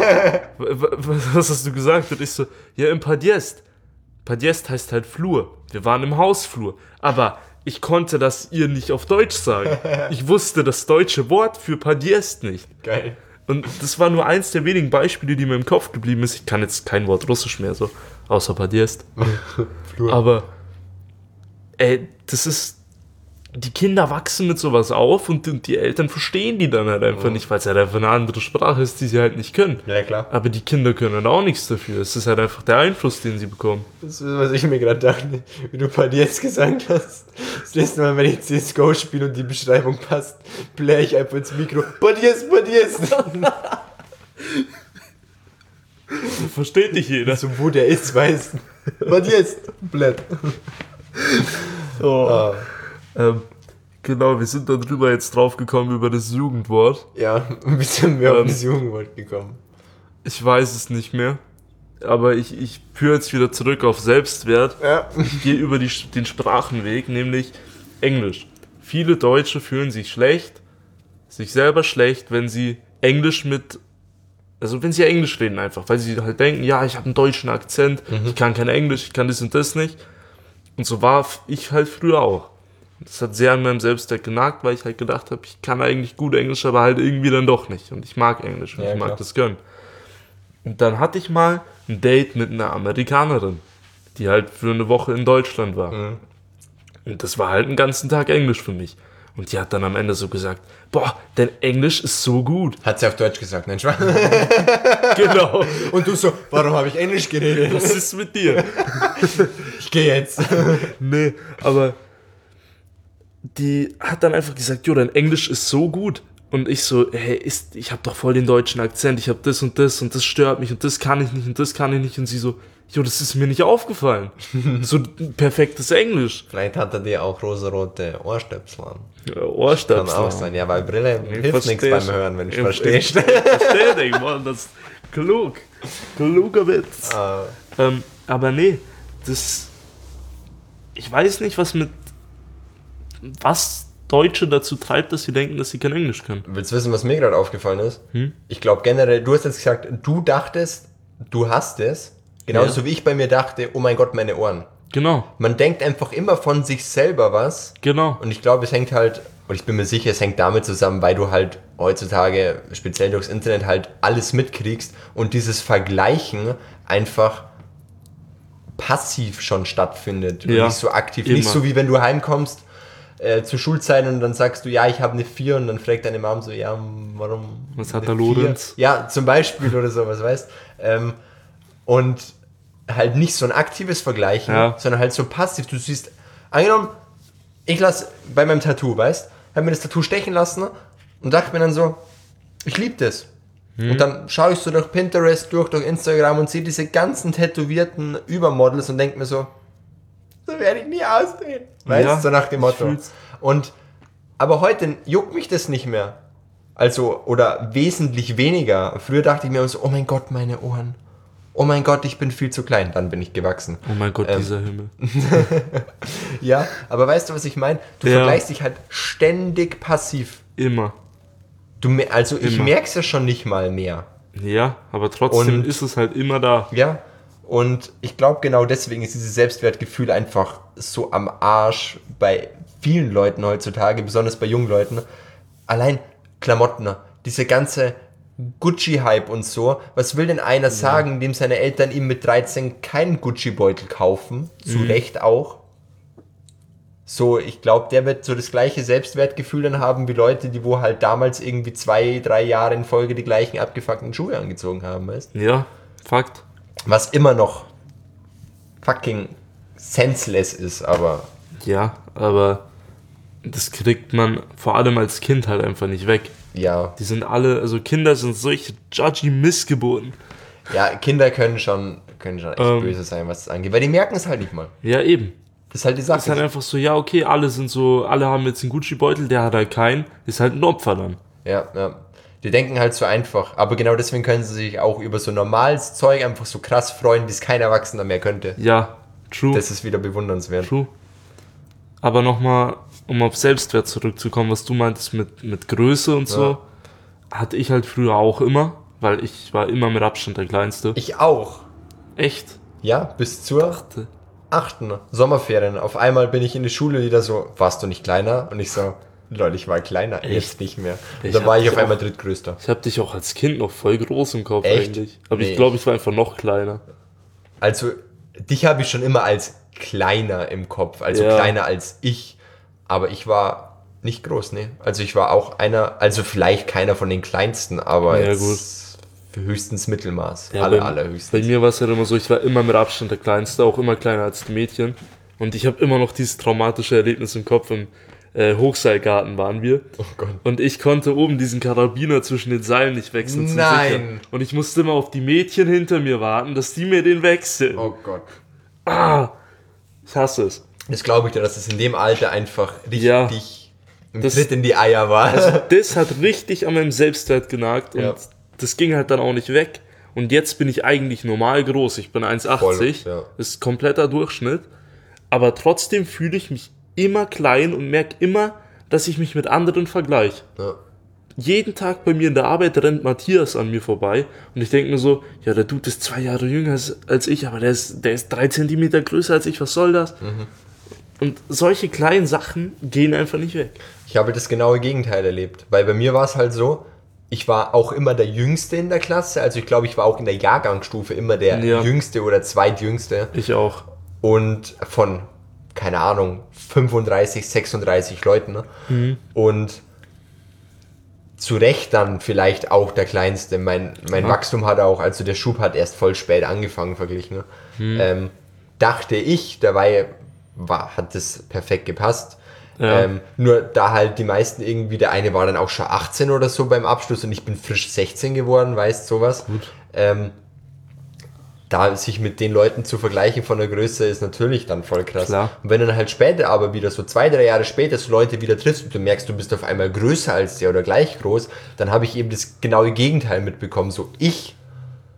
w- was hast du gesagt? Und ich so, ja, im Podest. Podest heißt halt Flur. Wir waren im Hausflur. Aber ich konnte das ihr nicht auf Deutsch sagen. Ich wusste das deutsche Wort für Podest nicht. Geil. Und das war nur eins der wenigen Beispiele, die mir im Kopf geblieben ist. Ich kann jetzt kein Wort Russisch mehr, so, außer Podest. Flur. Aber, ey, das ist, die Kinder wachsen mit sowas auf und, und die Eltern verstehen die dann halt einfach nicht, weil es halt einfach eine andere Sprache ist, die sie halt nicht können. Ja, klar. Aber die Kinder können halt auch nichts dafür. Es ist halt einfach der Einfluss, den sie bekommen. Das ist, was ich mir gerade dachte, wie du bei dir jetzt gesagt hast. Das nächste Mal, wenn ich C S G O spiele und die Beschreibung passt, blähe ich einfach ins Mikro. Badies, Badies. Versteht nicht jeder. So, wo der ist, weißt du. Badies. Blät. Oh. Ah, Ähm, genau, wir sind darüber jetzt drauf gekommen, über das Jugendwort. ja, ein bisschen mehr Ähm. auf das Jugendwort gekommen. Ich weiß es nicht mehr. Aber ich, ich führe jetzt wieder zurück auf Selbstwert. Ja. Ich gehe über die, den Sprachenweg, nämlich Englisch. Viele Deutsche fühlen sich schlecht, sich selber schlecht, wenn sie Englisch mit, also wenn sie Englisch reden einfach, weil sie halt denken, ja, ich habe einen deutschen Akzent, ich kann kein Englisch, ich kann das und das nicht. Und so war ich halt früher auch. Das hat sehr an meinem Selbstwert genagt, weil ich halt gedacht habe, ich kann eigentlich gut Englisch, aber halt irgendwie dann doch nicht. Und ich mag Englisch und Ja, ich mag klar. das gönnen. Und dann hatte ich mal ein Date mit einer Amerikanerin, die halt für eine Woche in Deutschland war. Mhm. Und das war halt einen ganzen Tag Englisch für mich. Und die hat dann am Ende so gesagt, boah, dein Englisch ist so gut. Hat sie auf Deutsch gesagt, nein, Schwan. Genau. Und du so, warum habe ich Englisch geredet? Was ist mit dir? Ich gehe jetzt. Nee, aber die hat dann einfach gesagt, jo, dein Englisch ist so gut. Und ich so, hey, ist, ich habe doch voll den deutschen Akzent, ich habe das und das und das stört mich und das kann ich nicht und das kann ich nicht. Und sie so, jo, das ist mir nicht aufgefallen. So perfektes Englisch. Vielleicht hat er dir auch rosarote Ohrstöpsel an. Ja, Kann Ohrstöpsel. auch sein, ja, weil Brille Ich hilft nichts versteh's. beim Hören, wenn du Ich- verstehst. Ich verstehe nicht, Mann, das Klug. Kluger Witz. Ah. Ähm, aber nee, das. Ich weiß nicht, was mit. Was Deutsche dazu treibt, dass sie denken, dass sie kein Englisch können. Willst du wissen, was mir gerade aufgefallen ist? Hm? Ich glaube generell, du hast jetzt gesagt, du dachtest, du hast es. Genauso Ja. wie ich bei mir dachte, oh mein Gott, meine Ohren. Genau, Man denkt einfach immer von sich selber was. genau. Und ich glaube, es hängt halt, und ich bin mir sicher, es hängt damit zusammen, weil du halt heutzutage, speziell durchs Internet, halt alles mitkriegst und dieses Vergleichen einfach passiv schon stattfindet. Und Ja, nicht so aktiv. immer. Nicht so wie wenn du heimkommst äh, zur Schulzeit und dann sagst du, ja, ich habe eine vier und dann fragt deine Mom so, ja, warum? Was hat eine der vier? Lorenz? Ja, zum Beispiel oder sowas, weißt ähm, und halt nicht so ein aktives Vergleichen, Ja. sondern halt so passiv. Du siehst, angenommen, ich lasse bei meinem Tattoo, weißt, habe mir das Tattoo stechen lassen und dachte mir dann so, ich liebe das. Hm. Und dann schaue ich so durch Pinterest, durch, durch Instagram und sehe diese ganzen tätowierten Übermodels und denke mir so, so werde ich nie aussehen. Weißt, Ja, so nach dem ich Motto. fühl's. Und, aber heute juckt mich das nicht mehr. Also, oder wesentlich weniger. Früher dachte ich mir so, oh mein Gott, meine Ohren. Oh mein Gott, ich bin viel zu klein. Dann bin ich gewachsen. Oh mein Gott, Ähm. dieser Himmel. Ja, aber weißt du, was ich meine? Du Ja. vergleichst dich halt ständig passiv. Immer. Du, me- also ich Immer. merke es ja schon nicht mal mehr. Ja, aber trotzdem Und- ist es halt immer da. Ja, und ich glaube genau deswegen ist dieses Selbstwertgefühl einfach so am Arsch bei vielen Leuten heutzutage, besonders bei jungen Leuten. Allein Klamotten, diese ganze Gucci-Hype und so. Was will denn einer sagen, dem seine Eltern ihm mit dreizehn keinen Gucci-Beutel kaufen? Zu Recht auch. So, ich glaube, der wird so das gleiche Selbstwertgefühl dann haben wie Leute, die wo halt damals irgendwie zwei, drei Jahre in Folge die gleichen abgefuckten Schuhe angezogen haben, weißt? Ja, Fakt. Was immer noch fucking senseless ist, aber Ja, aber das kriegt man vor allem als Kind halt einfach nicht weg. ja. Die sind alle, also Kinder sind solche judgy Missgeburten. Ja, Kinder können schon, können schon echt Ähm. böse sein, was das angeht, weil die merken es halt nicht mal. Ja, eben. Das ist halt die Das ist halt Sache. einfach so, ja, okay, alle sind so, alle haben jetzt einen Gucci-Beutel, der hat halt keinen, ist halt ein Opfer dann. Ja, ja. Die denken halt so einfach, aber genau deswegen können sie sich auch über so normales Zeug einfach so krass freuen, wie es kein Erwachsener mehr könnte. Ja, true, Das ist wieder bewundernswert. true. Aber nochmal, um auf Selbstwert zurückzukommen, was du meintest mit, mit Größe und so, hatte ich halt früher auch immer, weil ich war immer mit Abstand der Kleinste. Ich auch. Echt? Ja, bis zur achten Sommerferien. Auf einmal bin ich in die Schule wieder so, warst du nicht kleiner? Und ich so, Leute, ich war kleiner, jetzt nicht mehr. Und Ich dann war hab ich auf dich einmal auch- drittgrößter. Ich habe dich auch als Kind noch voll groß im Kopf Echt? eigentlich. Aber Nee. ich glaube, ich war einfach noch kleiner. Also, dich habe ich schon immer als kleiner im Kopf, also Ja. kleiner als ich. Aber ich war nicht groß, ne? Also ich war auch einer, also vielleicht keiner von den kleinsten, aber Ja, jetzt höchstens Mittelmaß. Ja, Alle, bei, allerhöchstens. Bei mir war es halt immer so, ich war immer mit Abstand der Kleinste, auch immer kleiner als die Mädchen. Und ich habe immer noch dieses traumatische Erlebnis im Kopf. Im äh, Hochseilgarten waren wir. Oh Gott. Und ich konnte oben diesen Karabiner zwischen den Seilen nicht wechseln. zum Nein. Sichern. Und ich musste immer auf die Mädchen hinter mir warten, dass die mir den wechseln. Oh Gott. Ah, ich hasse es. Das glaube ich dir, dass es in dem Alter einfach richtig Ja. ein Das- Tritt in die Eier war. Das hat richtig an meinem Selbstwert genagt und Ja. das ging halt dann auch nicht weg. Und jetzt bin ich eigentlich normal groß. Ich bin eins achtzig. Voll, ja. Das ist kompletter Durchschnitt. Aber trotzdem fühle ich mich immer klein und merke immer, dass ich mich mit anderen vergleiche. Ja. Jeden Tag bei mir in der Arbeit rennt Matthias an mir vorbei und ich denke mir so, ja, der Dude ist zwei Jahre jünger als, als ich, aber der ist, der ist drei Zentimeter größer als ich, was soll das? Mhm. Und solche kleinen Sachen gehen einfach nicht weg. Ich habe das genaue Gegenteil erlebt, weil bei mir war es halt so, ich war auch immer der Jüngste in der Klasse, also ich glaube, ich war auch in der Jahrgangsstufe immer der Ja. Jüngste oder Zweitjüngste Ich auch. und von, keine Ahnung, fünfunddreißig, sechsunddreißig Leuten, ne? Mhm. Und zu Recht dann vielleicht auch der Kleinste. Mein, mein Ja. Wachstum hat auch, also der Schub hat erst voll spät angefangen verglichen. Ne? Mhm. Ähm, dachte ich, dabei war, hat das perfekt gepasst. Ja. Ähm, nur da halt die meisten irgendwie, der eine war dann auch schon achtzehn oder so beim Abschluss und ich bin frisch sechzehn geworden, weißt sowas. Ähm, da sich mit den Leuten zu vergleichen von der Größe ist natürlich dann voll krass. Klar. Und wenn du dann halt später aber wieder so zwei, drei Jahre später so Leute wieder triffst und du merkst, du bist auf einmal größer als der oder gleich groß, dann habe ich eben das genaue Gegenteil mitbekommen. So ich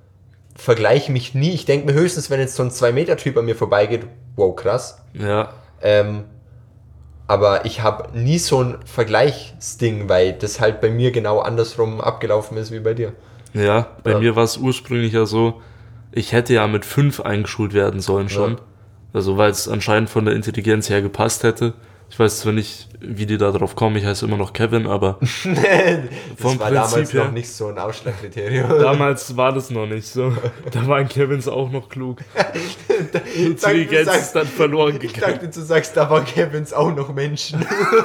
vergleiche mich nie. Ich denke mir höchstens, wenn jetzt so ein zwei Meter Typ an mir vorbeigeht, wow, krass. Ja. Ähm, aber ich habe nie so ein Vergleichsding, weil das halt bei mir genau andersrum abgelaufen ist wie bei dir. Ja, bei Ja. mir war es ursprünglich ja so, ich hätte ja mit fünf eingeschult werden sollen schon. Ja. Also weil es anscheinend von der Intelligenz her gepasst hätte. Ich weiß zwar nicht, wie die da drauf kommen, ich heiße immer noch Kevin, aber das vom war Prinzip damals her, noch nicht so ein Ausschlagkriterium. damals war das noch nicht so. Da waren Kevins auch noch klug. Die Intelligenz sagst- ist dann verloren Ich gegangen. dachte, du sagst, da waren Kevins auch noch Menschen.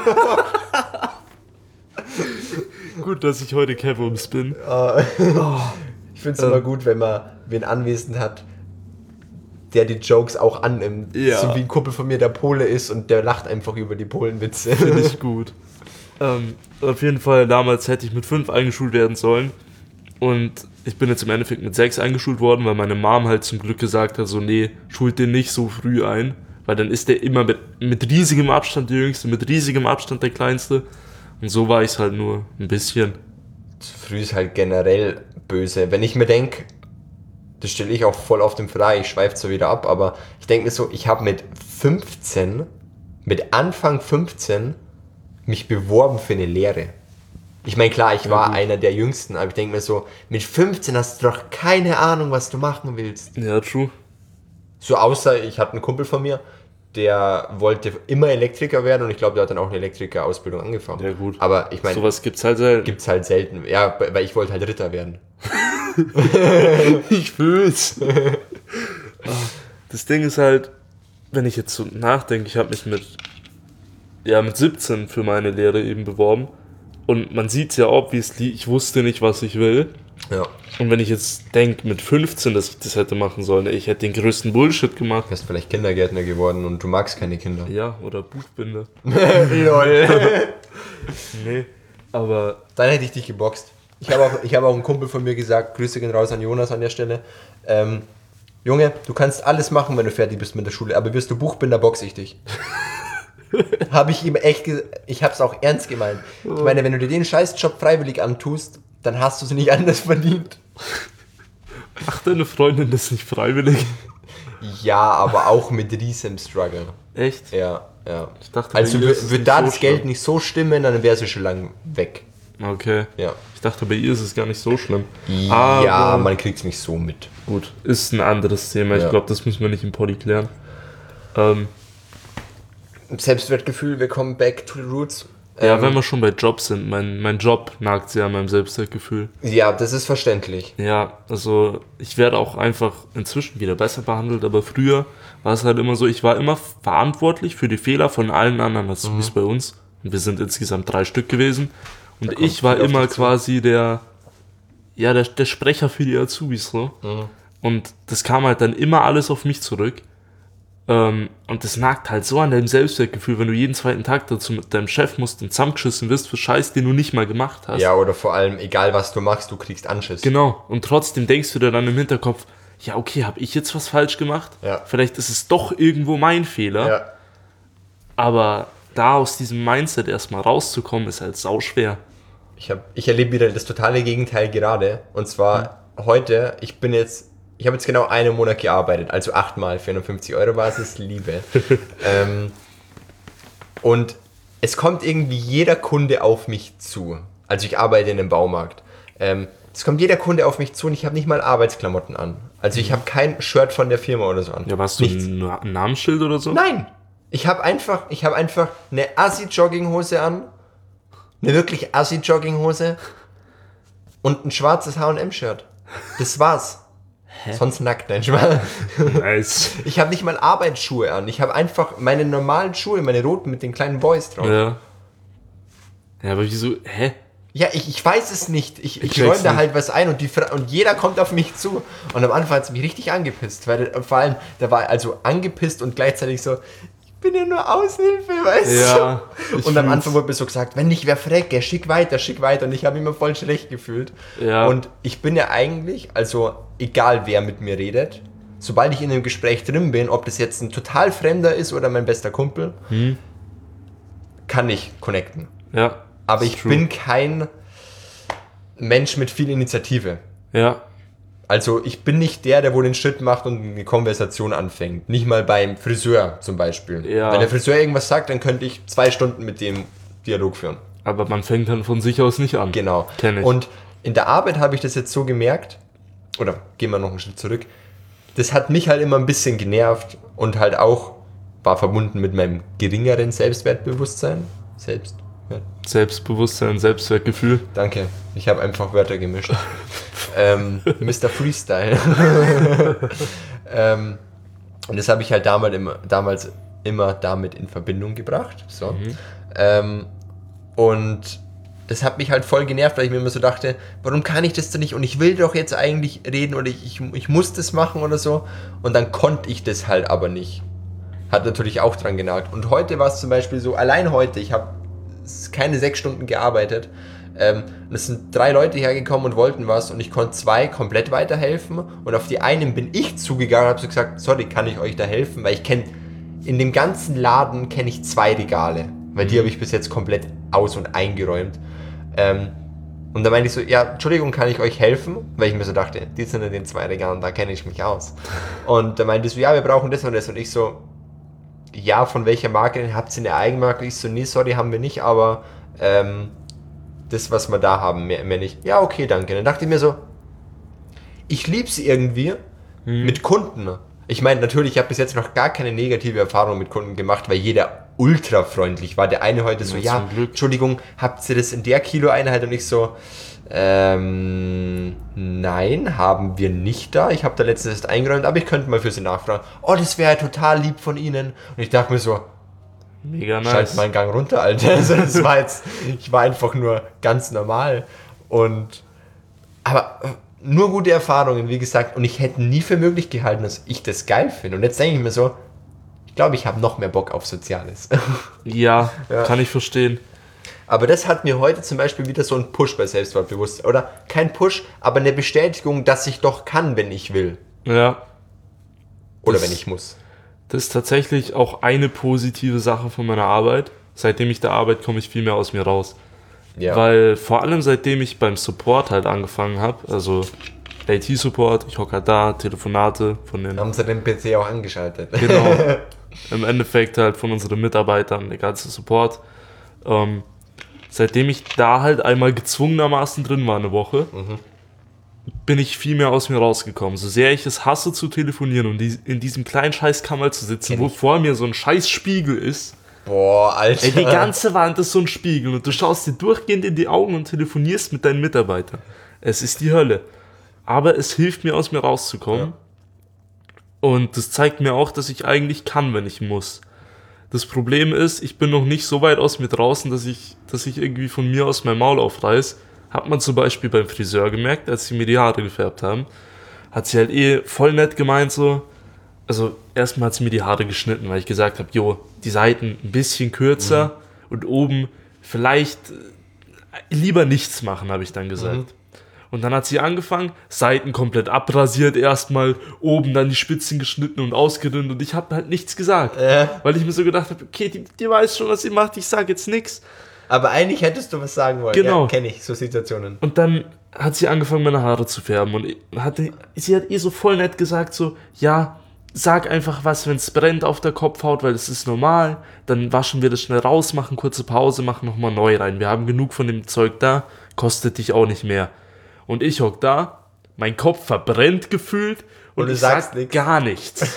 Gut, dass ich heute Kevins bin. Ich finde es immer gut, wenn man wen anwesend hat, der die Jokes auch annimmt. Ja. So wie ein Kumpel von mir, der Pole ist und der lacht einfach über die Polenwitze. Finde ich gut. Ähm, auf jeden Fall, damals hätte ich mit fünf eingeschult werden sollen. Und ich bin jetzt im Endeffekt mit sechs eingeschult worden, weil meine Mom halt zum Glück gesagt hat, so nee, schult den nicht so früh ein. Weil dann ist der immer mit, mit riesigem Abstand der Jüngste, mit riesigem Abstand der Kleinste. Und so war ich es halt nur ein bisschen. Früh ist halt generell böse. Wenn ich mir denke, das stelle ich auch voll auf den Frei, ich schweife so wieder ab, aber ich denke mir so, ich habe mit fünfzehn, mit Anfang fünfzehn, mich beworben für eine Lehre. Ich meine, klar, ich war gut. einer der Jüngsten, aber ich denke mir so, mit fünfzehn hast du doch keine Ahnung, was du machen willst. Ja, true. So außer, ich hatte einen Kumpel von mir, der wollte immer Elektriker werden und ich glaube, der hat dann auch eine Elektrikerausbildung angefangen. Ja, gut. Aber ich meine, Sowas gibt's halt selten. gibt's halt selten. Ja, weil ich wollte halt Ritter werden. Ich fühl's. Das Ding ist halt, wenn ich jetzt so nachdenke, ich habe mich mit, ja, mit siebzehn für meine Lehre eben beworben. Und man sieht's ja obviously, ich wusste nicht, was ich will. Ja. Und wenn ich jetzt denke, mit fünfzehn, dass ich das hätte machen sollen, ich hätte den größten Bullshit gemacht. Du wärst vielleicht Kindergärtner geworden und du magst keine Kinder. Ja, oder Buchbinder. Lol. Nee, aber Dann hätte ich dich geboxt. Ich habe auch, ich habe auch einen Kumpel von mir gesagt, Grüße gehen raus an Jonas an der Stelle. Ähm, Junge, du kannst alles machen, wenn du fertig bist mit der Schule, aber wirst du Buchbinder, boxe ich dich. Habe ich ihm echt, ge- ich habe es auch ernst gemeint. Ich meine, wenn du dir den Scheißjob freiwillig antust, dann hast du es nicht anders verdient. macht deine Freundin das nicht freiwillig? Ja, aber auch mit riesem Struggle. Echt? Ja, ja. Ich dachte, Also bei ihr ist es würde nicht da so das Geld schlimm. nicht so stimmen, dann wäre sie schon lang weg. Okay. Ja. Ich dachte, bei ihr ist es gar nicht so schlimm. Ja, Aber man kriegt es nicht so mit. gut, ist ein anderes Thema. Ich Ja. glaube, das müssen wir nicht im Poddy klären. Ähm, Selbstwertgefühl, wir kommen back to the roots. ja, Ähm, wenn wir schon bei Jobs sind, mein, mein Job nagt sehr an meinem Selbstwertgefühl. ja, das ist verständlich. Ja, also ich werde auch einfach inzwischen wieder besser behandelt, aber früher war es halt immer so, ich war immer verantwortlich für die Fehler von allen anderen Azubis bei uns. Und wir sind insgesamt drei Stück gewesen. Und Da kommt ich war viel auf immer dich zu. quasi der, ja, der, der Sprecher für die Azubis, so. Und das kam halt dann immer alles auf mich zurück. Ähm, und das nagt halt so an deinem Selbstwertgefühl, wenn du jeden zweiten Tag dazu mit deinem Chef musst und zusammengeschissen wirst für Scheiß, den du nicht mal gemacht hast. Ja, oder vor allem, egal was du machst, du kriegst Anschiss. Genau. Und trotzdem denkst du dir dann im Hinterkopf, ja, okay, habe ich jetzt was falsch gemacht? Ja. Vielleicht ist es doch irgendwo mein Fehler. Ja. Aber da aus diesem Mindset erstmal rauszukommen, ist halt sauschwer. Ich, hab, ich erlebe wieder das totale Gegenteil gerade. Und zwar heute, ich bin jetzt, ich habe jetzt genau einen Monat gearbeitet, also achtmal vierhundertfünfzig Euro Basis, Liebe. ähm, und es kommt irgendwie jeder Kunde auf mich zu. Also ich arbeite in einem Baumarkt. Ähm, es kommt jeder Kunde auf mich zu und ich habe nicht mal Arbeitsklamotten an. Also ich habe kein Shirt von der Firma oder so an. Ja, warst du Nichts. ein, Na- ein Namensschild oder so? Nein! Ich habe einfach, ich habe einfach eine Assi-Jogginghose an, eine wirklich Assi-Jogginghose und ein schwarzes H und M-Shirt. Das war's. Sonst nackt, nein, Schmarrn. Nice. Ich habe nicht mal Arbeitsschuhe an. Ich habe einfach meine normalen Schuhe, meine roten mit den kleinen Boys drauf. Ja, Ja. Ja, aber wieso, hä? ich, ich weiß es nicht. Ich, Ich ich check's räume da nicht. halt was ein und, die, Fra- und jeder kommt auf mich zu. Und am Anfang hat es mich richtig angepisst. Weil der- vor allem, da war also angepisst und gleichzeitig so, ich bin ja nur Aushilfe, weißt Ja, du? ich Und am fühl's. Anfang wurde mir so gesagt, wenn nicht, wer Frecke, schick weiter, schick weiter. Und ich habe mich immer voll schlecht gefühlt. Ja. Und ich bin ja eigentlich, also egal wer mit mir redet, sobald ich in einem Gespräch drin bin, ob das jetzt ein total Fremder ist oder mein bester Kumpel, Hm. kann ich connecten. Ja. Aber ist ich true. bin kein Mensch mit viel Initiative. Ja. Also ich bin nicht der, der wo den Schritt macht und eine Konversation anfängt. Nicht mal beim Friseur zum Beispiel. Ja. Wenn der Friseur irgendwas sagt, dann könnte ich zwei Stunden mit dem Dialog führen. Aber man fängt dann von sich aus nicht an. Genau. Kenn ich. Und in der Arbeit habe ich das jetzt so gemerkt, oder gehen wir noch einen Schritt zurück, das hat mich halt immer ein bisschen genervt und halt auch war verbunden mit meinem geringeren Selbstwertbewusstsein. Selbst. Selbstbewusstsein, Selbstwertgefühl. Danke, ich habe einfach Wörter gemischt. ähm, Mister Freestyle. ähm, und das habe ich halt damals immer, damals immer damit in Verbindung gebracht. So. Mhm. Ähm, und das hat mich halt voll genervt, weil ich mir immer so dachte, warum kann ich das denn nicht? Und ich will doch jetzt eigentlich reden oder ich, ich, ich muss das machen oder so. Und dann konnte ich das halt aber nicht. Hat natürlich auch dran genagt. Und heute war es zum Beispiel so, allein heute, ich habe keine sechs Stunden gearbeitet. Ähm, und es sind drei Leute hergekommen und wollten was und ich konnte zwei komplett weiterhelfen und auf die einen bin ich zugegangen und habe so gesagt, sorry, kann ich euch da helfen? Weil ich kenne, in dem ganzen Laden kenne ich zwei Regale, weil die habe ich bis jetzt komplett aus- und eingeräumt. Ähm, und da meinte ich so, ja, Entschuldigung, kann ich euch helfen? Weil ich mir so dachte, die sind in den zwei Regalen, da kenne ich mich aus. Und da meinte ich so, ja, wir brauchen das und das und ich so, ja, von welcher Marke denn? Habt ihr eine Eigenmarke? Ich so, nee, sorry, haben wir nicht, aber ähm, das, was wir da haben, mehr, mehr nicht. Ja, okay, danke. Dann dachte ich mir so, ich lieb's irgendwie hm. mit Kunden. Ich meine, natürlich, ich habe bis jetzt noch gar keine negative Erfahrung mit Kunden gemacht, weil jeder ultra freundlich war. Der eine heute so, ja, ja Entschuldigung, habt ihr das in der Kiloeinheit? Und ich so, Ähm, nein, haben wir nicht da. Ich habe da letztens erst eingeräumt, aber ich könnte mal für Sie nachfragen. Oh, das wäre ja total lieb von Ihnen. Und ich dachte mir so, mega nice. Schalt mal einen Gang runter, Alter. Also das war jetzt, ich war einfach nur ganz normal. Und, aber nur gute Erfahrungen, wie gesagt. Und ich hätte nie für möglich gehalten, dass ich das geil finde. Und jetzt denke ich mir so, ich glaube, ich habe noch mehr Bock auf Soziales. Ja, ja, kann ich verstehen. Aber das hat mir heute zum Beispiel wieder so einen Push bei Selbstwertbewusstsein. Oder kein Push, aber eine Bestätigung, dass ich doch kann, wenn ich will. Ja. Oder das, wenn ich muss. Das ist tatsächlich auch eine positive Sache von meiner Arbeit. Seitdem ich da arbeite, komme ich viel mehr aus mir raus. Ja. Weil vor allem seitdem ich beim Support halt angefangen habe, also I T-Support, ich hocke halt da, Telefonate von den... Haben sie den P C auch angeschaltet. Genau. Im Endeffekt halt von unseren Mitarbeitern, der ganze Support. Ähm, Seitdem ich da halt einmal gezwungenermaßen drin war eine Woche, mhm. bin ich viel mehr aus mir rausgekommen. So sehr ich es hasse zu telefonieren und die, in diesem kleinen Scheißkammer zu sitzen, wo vor mir so ein scheiß Spiegel ist. Boah, Alter. Ey, die ganze Wand ist so ein Spiegel und du schaust dir durchgehend in die Augen und telefonierst mit deinen Mitarbeitern. Es ist die Hölle. Aber es hilft mir, aus mir rauszukommen. Ja. Und das zeigt mir auch, dass ich eigentlich kann, wenn ich muss. Das Problem ist, ich bin noch nicht so weit aus mir draußen, dass ich, dass ich irgendwie von mir aus mein Maul aufreiß. Hat man zum Beispiel beim Friseur gemerkt, als sie mir die Haare gefärbt haben. Hat sie halt eh voll nett gemeint so. Also erstmal hat sie mir die Haare geschnitten, weil ich gesagt habe, jo, die Seiten ein bisschen kürzer mhm. und oben vielleicht lieber nichts machen, habe ich dann gesagt. Mhm. Und dann hat sie angefangen, Seiten komplett abrasiert erstmal, oben dann die Spitzen geschnitten und ausgedünnt und ich habe halt nichts gesagt. Äh. Weil ich mir so gedacht habe, okay, die, die weiß schon, was sie macht, ich sage jetzt nichts. Aber eigentlich hättest du was sagen wollen. Genau. Ja, kenne ich, so Situationen. Und dann hat sie angefangen, meine Haare zu färben und hatte, sie hat eh so voll nett gesagt, so, ja, sag einfach was, wenn es brennt auf der Kopfhaut, weil es ist normal, dann waschen wir das schnell raus, machen kurze Pause, machen nochmal neu rein. Wir haben genug von dem Zeug da, kostet dich auch nicht mehr. Und ich hock da, mein Kopf verbrennt gefühlt und, und ich sag nix. Gar nichts.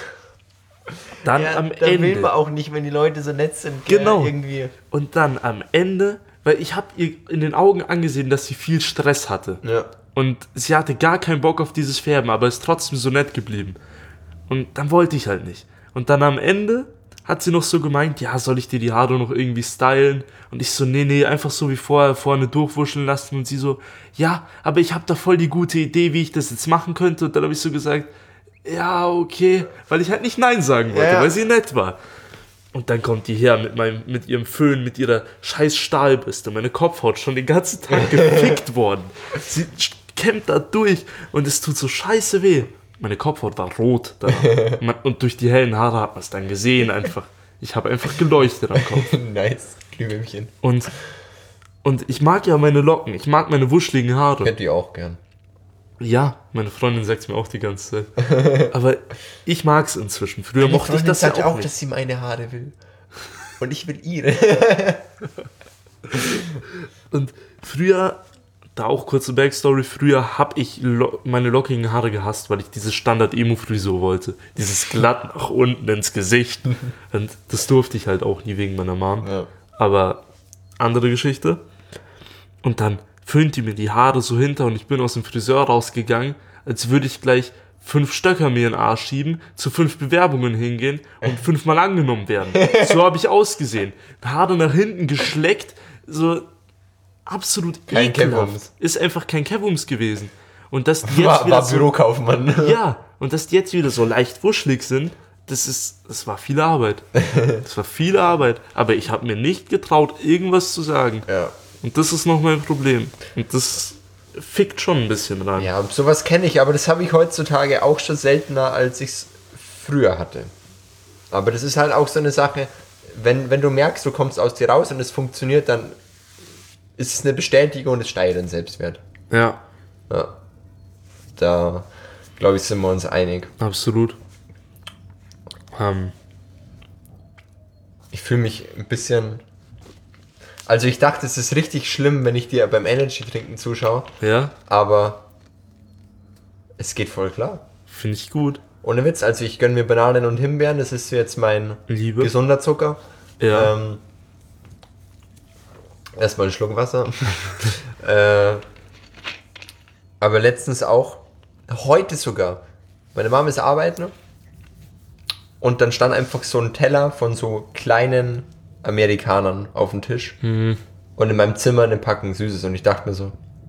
Dann ja, am da Ende. will man auch nicht, wenn die Leute so nett sind. Genau. Ja, irgendwie. Und dann am Ende, weil ich habe ihr in den Augen angesehen, dass sie viel Stress hatte. Ja. Und sie hatte gar keinen Bock auf dieses Färben, aber ist trotzdem so nett geblieben. Und dann wollte ich halt nicht. Und dann am Ende hat sie noch so gemeint, ja, soll ich dir die Haare noch irgendwie stylen? Und ich so, nee, nee, einfach so wie vorher, vorne durchwuscheln lassen. Und sie so, ja, aber ich habe da voll die gute Idee, wie ich das jetzt machen könnte. Und dann habe ich so gesagt, ja, okay, weil ich halt nicht Nein sagen wollte, ja. weil sie nett war. Und dann kommt die her mit, meinem, mit ihrem Föhn, mit ihrer scheiß Stahlbürste. Meine Kopfhaut schon den ganzen Tag gefickt worden. Sie kämmt da durch und es tut so scheiße weh. Meine Kopfhaut war rot da. Und durch die hellen Haare hat man es dann gesehen einfach. Ich habe einfach geleuchtet am Kopf. Nice, Glühwürmchen. Und, und ich mag ja meine Locken. Ich mag meine wuscheligen Haare. Ich hätte die auch gern. Ja, meine Freundin sagt es mir auch die ganze Zeit. Aber ich mag es inzwischen. Früher mochte ich das ja auch, auch nicht. dass sie meine Haare will. Und ich will ihre. Und früher, da auch kurze Backstory, früher habe ich lo- meine lockigen Haare gehasst, weil ich diese Standard-Emo-Frisur wollte. Dieses glatt nach unten ins Gesicht. Und das durfte ich halt auch nie wegen meiner Mom. Ja. Aber andere Geschichte. Und dann föhnt die mir die Haare so hinter und ich bin aus dem Friseur rausgegangen, als würde ich gleich fünf Stöcker mir in den Arsch schieben, zu fünf Bewerbungen hingehen und fünfmal angenommen werden. So habe ich ausgesehen. Haare nach hinten geschleckt, so absolut Kein ekelhaft. Kevums. Ist einfach kein Kevums gewesen. Und dass die jetzt War, wieder war so, Bürokaufmann. ja, und dass die jetzt wieder so leicht wuschelig sind, das ist, das war viel Arbeit. Das war viel Arbeit. Aber ich habe mir nicht getraut, irgendwas zu sagen. Ja. Und das ist noch mein Problem. Und das fickt schon ein bisschen rein. Ja, sowas kenne ich, aber das habe ich heutzutage auch schon seltener, als ich es früher hatte. Aber das ist halt auch so eine Sache, wenn, wenn du merkst, du kommst aus dir raus und es funktioniert, dann ist es eine Bestätigung und es steigert den Selbstwert. Ja, Ja. Da, glaube ich, sind wir uns einig. absolut. Ähm, Ich fühle mich ein bisschen... Also ich dachte, es ist richtig schlimm, wenn ich dir beim Energy trinken zuschaue, ja, aber es geht voll klar. finde ich gut. Ohne Witz, also ich gönne mir Bananen und Himbeeren, das ist jetzt mein Liebe. gesunder Zucker. Ja. Ähm, erstmal einen Schluck Wasser. äh, aber letztens auch, heute sogar, meine Mama ist arbeiten und dann stand einfach so ein Teller von so kleinen Amerikanern auf dem Tisch Mhm. und in meinem Zimmer eine Packung Süßes und ich dachte mir so,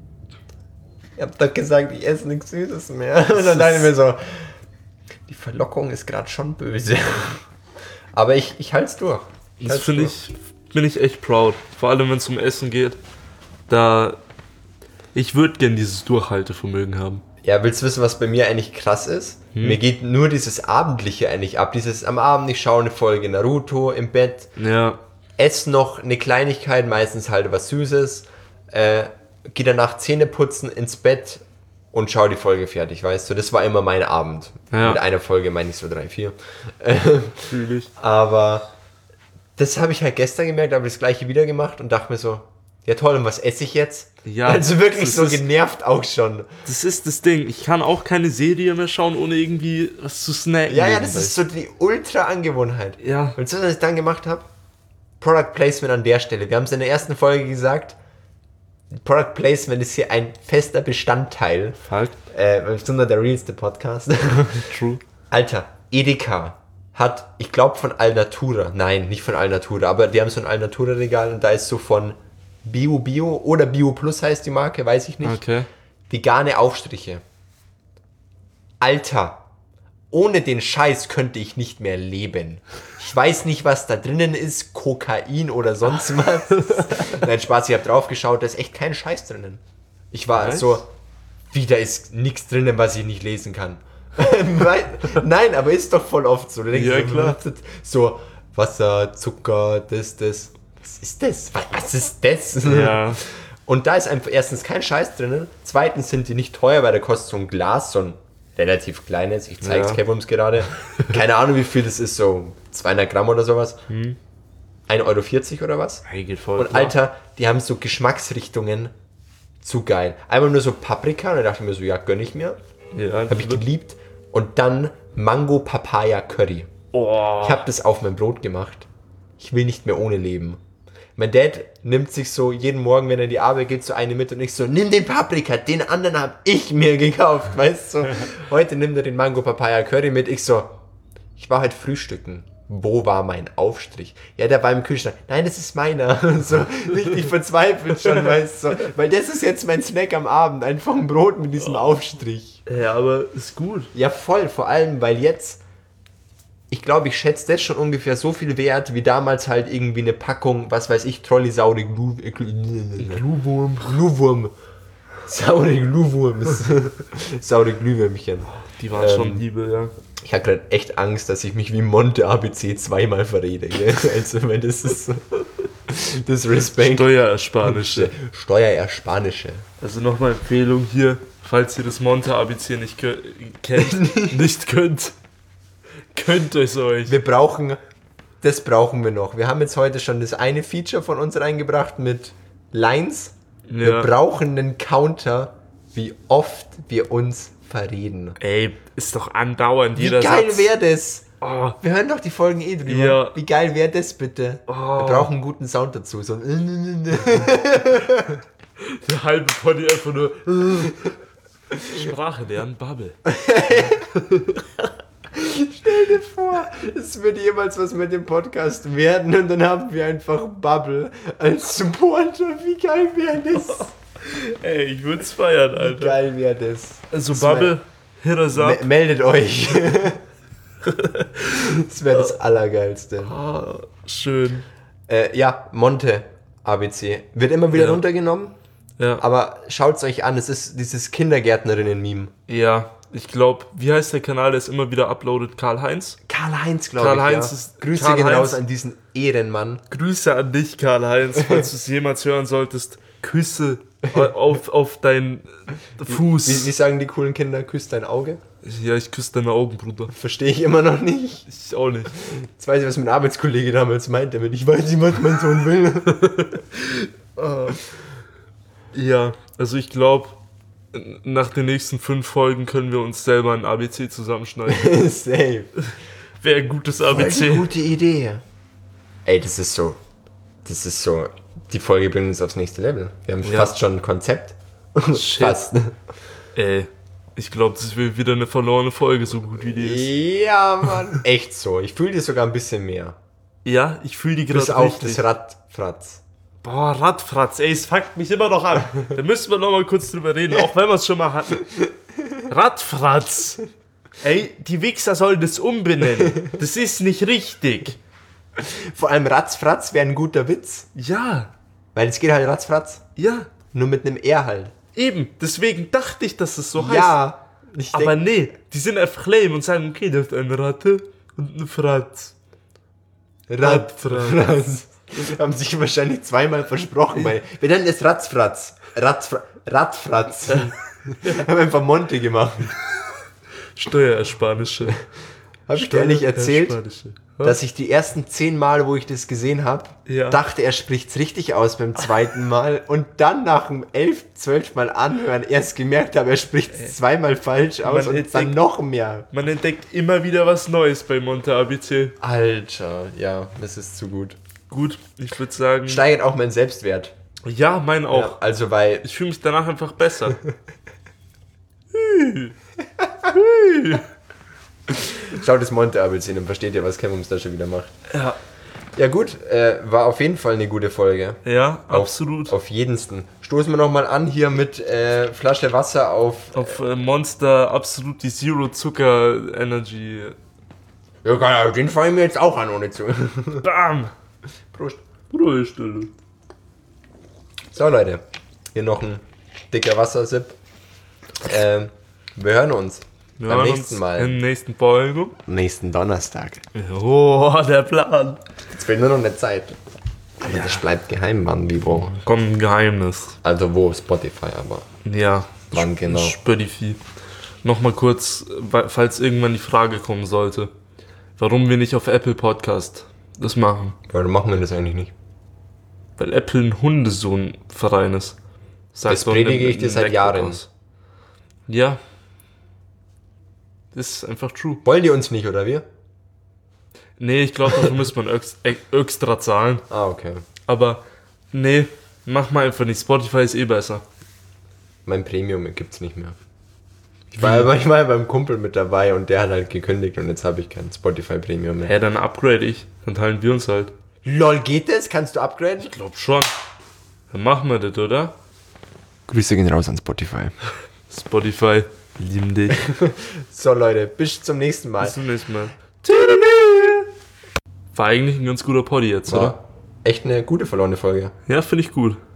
ich hab doch gesagt, ich esse nichts Süßes mehr. Und dann dachte ich mir so, die Verlockung ist gerade schon böse. Aber ich, ich halte es durch. Ich Das halt's finde durch. ich, bin ich echt proud. Vor allem, wenn es um Essen geht. Da, ich würde gern dieses Durchhaltevermögen haben. Ja, willst du wissen, was bei mir eigentlich krass ist? Hm. Mir geht nur dieses Abendliche eigentlich ab. Dieses am Abend, ich schaue eine Folge Naruto im Bett, Ja, esse noch eine Kleinigkeit, meistens halt was Süßes, äh, gehe danach Zähne putzen, ins Bett und schaue die Folge fertig, weißt du? Das war immer mein Abend. Ja. Mit einer Folge meine ich so drei, vier. fühle ich. Aber das habe ich halt gestern gemerkt, habe das gleiche wieder gemacht und dachte mir so, ja toll, und was esse ich jetzt? Ja, also wirklich das so ist- genervt auch schon. Das ist das Ding. Ich kann auch keine Serie mehr schauen, ohne irgendwie was zu snacken. Ja, ja, das nebenbei. ist so die Ultra-Angewohnheit. Ja. Und so, was ich dann gemacht habe? Product Placement an der Stelle. Wir haben es in der ersten Folge gesagt, Product Placement ist hier ein fester Bestandteil. Fuck. Äh, besonders der realste Podcast. True. Alter, Edeka hat, ich glaube von Alnatura, nein, nicht von Alnatura, aber die haben so ein Alnatura-Regal und da ist so von Bio Bio oder Bio Plus heißt die Marke, weiß ich nicht. Okay. Vegane Aufstriche. Alter, ohne den Scheiß könnte ich nicht mehr leben. Ich weiß nicht, was da drinnen ist, Kokain oder sonst was. Nein, Spaß, ich habe drauf geschaut, da ist echt kein Scheiß drinnen. Ich war Was? so, wie, da ist nichts drinnen, was ich nicht lesen kann. Nein, nein, aber ist doch voll oft so. Du denkst Ja, so, klar. So, Wasser, Zucker, das, das. Was ist das? Was, was ist das? Ja. Und da ist einfach erstens kein Scheiß drinnen. Zweitens sind die nicht teuer, weil da kostet so ein Glas, so ein relativ kleines. Ich zeig's Ja. Kevums gerade. Keine Ahnung, wie viel das ist, so zweihundert Gramm oder sowas. ein Euro vierzig oder was? Hey, geht voll. Und klar. Alter, die haben so Geschmacksrichtungen zu geil. Einmal nur so Paprika, und da dachte ich mir so, ja, gönn ich mir. Ja, Hab ich geliebt. Und dann Mango Papaya Curry. Oh. Ich habe das auf mein Brot gemacht. Ich will nicht mehr ohne leben. Mein Dad nimmt sich so jeden Morgen, wenn er in die Arbeit geht, so eine mit und ich so, nimm den Paprika, den anderen habe ich mir gekauft, weißt du? So, heute nimmt er den Mango Papaya Curry mit. Ich so, ich war heute frühstücken. Wo war mein Aufstrich? Ja, der war im Kühlschrank. Nein, das ist meiner. So richtig verzweifelt schon, weißt du? So, weil das ist jetzt mein Snack am Abend. Einfach ein Brot mit diesem Aufstrich. Ja, aber ist gut. Ja, voll. Vor allem, weil jetzt, ich glaube, ich schätze das schon ungefähr so viel wert, wie damals halt irgendwie eine Packung, was weiß ich, Trolli saure Glu... äh, Glu- Glühwurm. Glühwurm. Saure Glühwurms. Saure Glühwürmchen. Die waren Ähm, schon Liebe, ja. Ich habe gerade echt Angst, dass ich mich wie Monte A B C zweimal verrede. Gell? Also, wenn das ist so... Das Respekt. Steuerersparnisse. Steuerersparnische. Also nochmal Empfehlung hier, falls ihr das Monte-A B C nicht kö- kennt, nicht könnt, könnt es euch. Wir brauchen, das brauchen wir noch. Wir haben jetzt heute schon das eine Feature von uns reingebracht mit Lines. Wir Ja. brauchen einen Counter, wie oft wir uns verreden. Ey, ist doch andauernd Wie jeder geil Satz. wäre das? Oh, Wir hören doch die Folgen eh drüber. Ja. Wie geil wäre das bitte? Oh. Wir brauchen einen guten Sound dazu. So ein der halbe Pony einfach nur. Sprache lernen, Bubble. Stell dir vor, es wird jemals was mit dem Podcast werden und dann haben wir einfach Bubble als Supporter. Wie geil wäre das? Ey, ich würde es feiern, Wie Alter. geil wäre das? Also Das Bubble, hit us up. Me- meldet euch. Das wäre das Allergeilste. Ah, schön. Äh, ja, Monte A B C. Wird immer wieder Ja. runtergenommen, Ja, aber schaut's euch an, es ist dieses Kindergärtnerinnen-Meme. ja. Ich glaube, wie heißt der Kanal, der ist immer wieder uploadet? Karl-Heinz? Karl-Heinz, glaube ich. Karl-Heinz ja. ist- Grüße Karl-Heinz- gehen raus an diesen Ehrenmann. Grüße an dich, Karl-Heinz, falls du es jemals hören solltest. Küsse auf, auf deinen Fuß. Wie, wie sagen die coolen Kinder, küsst dein Auge? Ja, ich küsse deine Augen, Bruder. Verstehe ich immer noch nicht. Ich auch nicht. Jetzt weiß ich, was mein Arbeitskollege damals meinte, wenn ich weiß nicht, was mein Sohn will. Ja, also ich glaube, nach den nächsten fünf Folgen können wir uns selber ein A B C zusammenschneiden. Safe. Wäre ein gutes A B Voll die C. gute Idee. Ey, das ist so. Das ist so. Die Folge bringt uns aufs nächste Level. Wir haben Ja. fast schon ein Konzept. Shit. Fast. Ey, ich glaube, das wird wieder eine verlorene Folge, so gut wie die ist. Ja, Mann. Echt so. Ich fühle die sogar ein bisschen mehr. Ja, ich fühle die Bis gerade auf richtig. das Radfratz. Boah, Radfratz, ey, es fuckt mich immer noch an. Da müssen wir noch mal kurz drüber reden, auch wenn wir es schon mal hatten. Radfratz. Ey, die Wichser sollen das umbenennen. Das ist nicht richtig. Vor allem Ratzfratz wäre ein guter Witz. Ja, Weil es geht halt Ratzfratz. ja, Nur mit einem R halt. eben. Deswegen dachte ich, dass es so heißt. Ja. Ich Aber denk, nee, die sind einfach lame und sagen, okay, das ist eine Ratte und eine Fratz. Radfratz. Haben sich wahrscheinlich zweimal versprochen. Weil wir nennen es Ratzfratz. Ratzfra Radfratz. Haben einfach Monte gemacht. Steuerersparnische. Habe ich dir nicht erzählt, Steuerersparnische. dass ich die ersten zehn Mal, wo ich das gesehen habe, Ja. dachte, er spricht's richtig aus beim zweiten Mal und dann nach dem elf, zwölf Mal anhören erst gemerkt habe, er spricht's zweimal falsch aus Man und dann entdeckt- noch mehr. Man entdeckt immer wieder was Neues bei Monte A B C. Alter, ja, das ist zu gut. Gut, ich würde sagen, Steigert auch meinen Selbstwert. ja, mein auch. Ja, also weil Ich fühle mich danach einfach besser. schaut das Monte A B C, dann versteht ihr, was Chemums da schon wieder macht. Ja, Ja gut, äh, war auf jeden Fall eine gute Folge. ja, Auf- absolut. Auf jedensten. Stoßen wir nochmal an hier mit äh, Flasche Wasser auf... Auf äh, Monster absolut die Zero Zucker Energy. Ja, geil, den fallen mir jetzt auch an, ohne zu. Bam! Prost. Ruhestelle. So Leute, hier noch ein dicker Wassersip. Ähm, wir hören uns Wir beim hören nächsten uns Mal. Im nächsten Folge. Nächsten Donnerstag. Oh, der Plan. Jetzt fehlt nur noch eine Zeit. Aber das bleibt geheim, Mann, wie wo. Kommt ein Geheimnis. Also wo? Spotify, aber. Ja. Wann genau? Spotify. Nochmal kurz, weil- falls irgendwann die Frage kommen sollte, warum wir nicht auf Apple Podcast das machen. Warum machen wir das eigentlich nicht? Weil Apple ein Hundesohn-Verein ist. Sagt Das so ein- predige ich dir ein seit MacBook Jahren. aus. Ja. Das ist einfach true. Wollen die uns nicht, oder wir? Nee, ich glaube, dafür müsste man ex extra zahlen. Ah, okay. Aber nee, mach mal einfach nicht. Spotify ist eh besser. Mein Premium gibt's nicht mehr. Ich war aber ich war ja beim Kumpel mit dabei und der hat halt gekündigt und jetzt habe ich kein Spotify Premium mehr. Hä, dann upgrade ich. Dann teilen wir uns halt. Lol, geht das? Kannst du upgraden? Ich glaub schon. Dann machen wir das, oder? Grüße gehen raus an Spotify. Spotify, lieben dich. So Leute, bis zum nächsten Mal. Bis zum nächsten Mal. War eigentlich ein ganz guter Poddy jetzt, oder? War echt eine gute verlorene Folge. Ja, finde ich gut.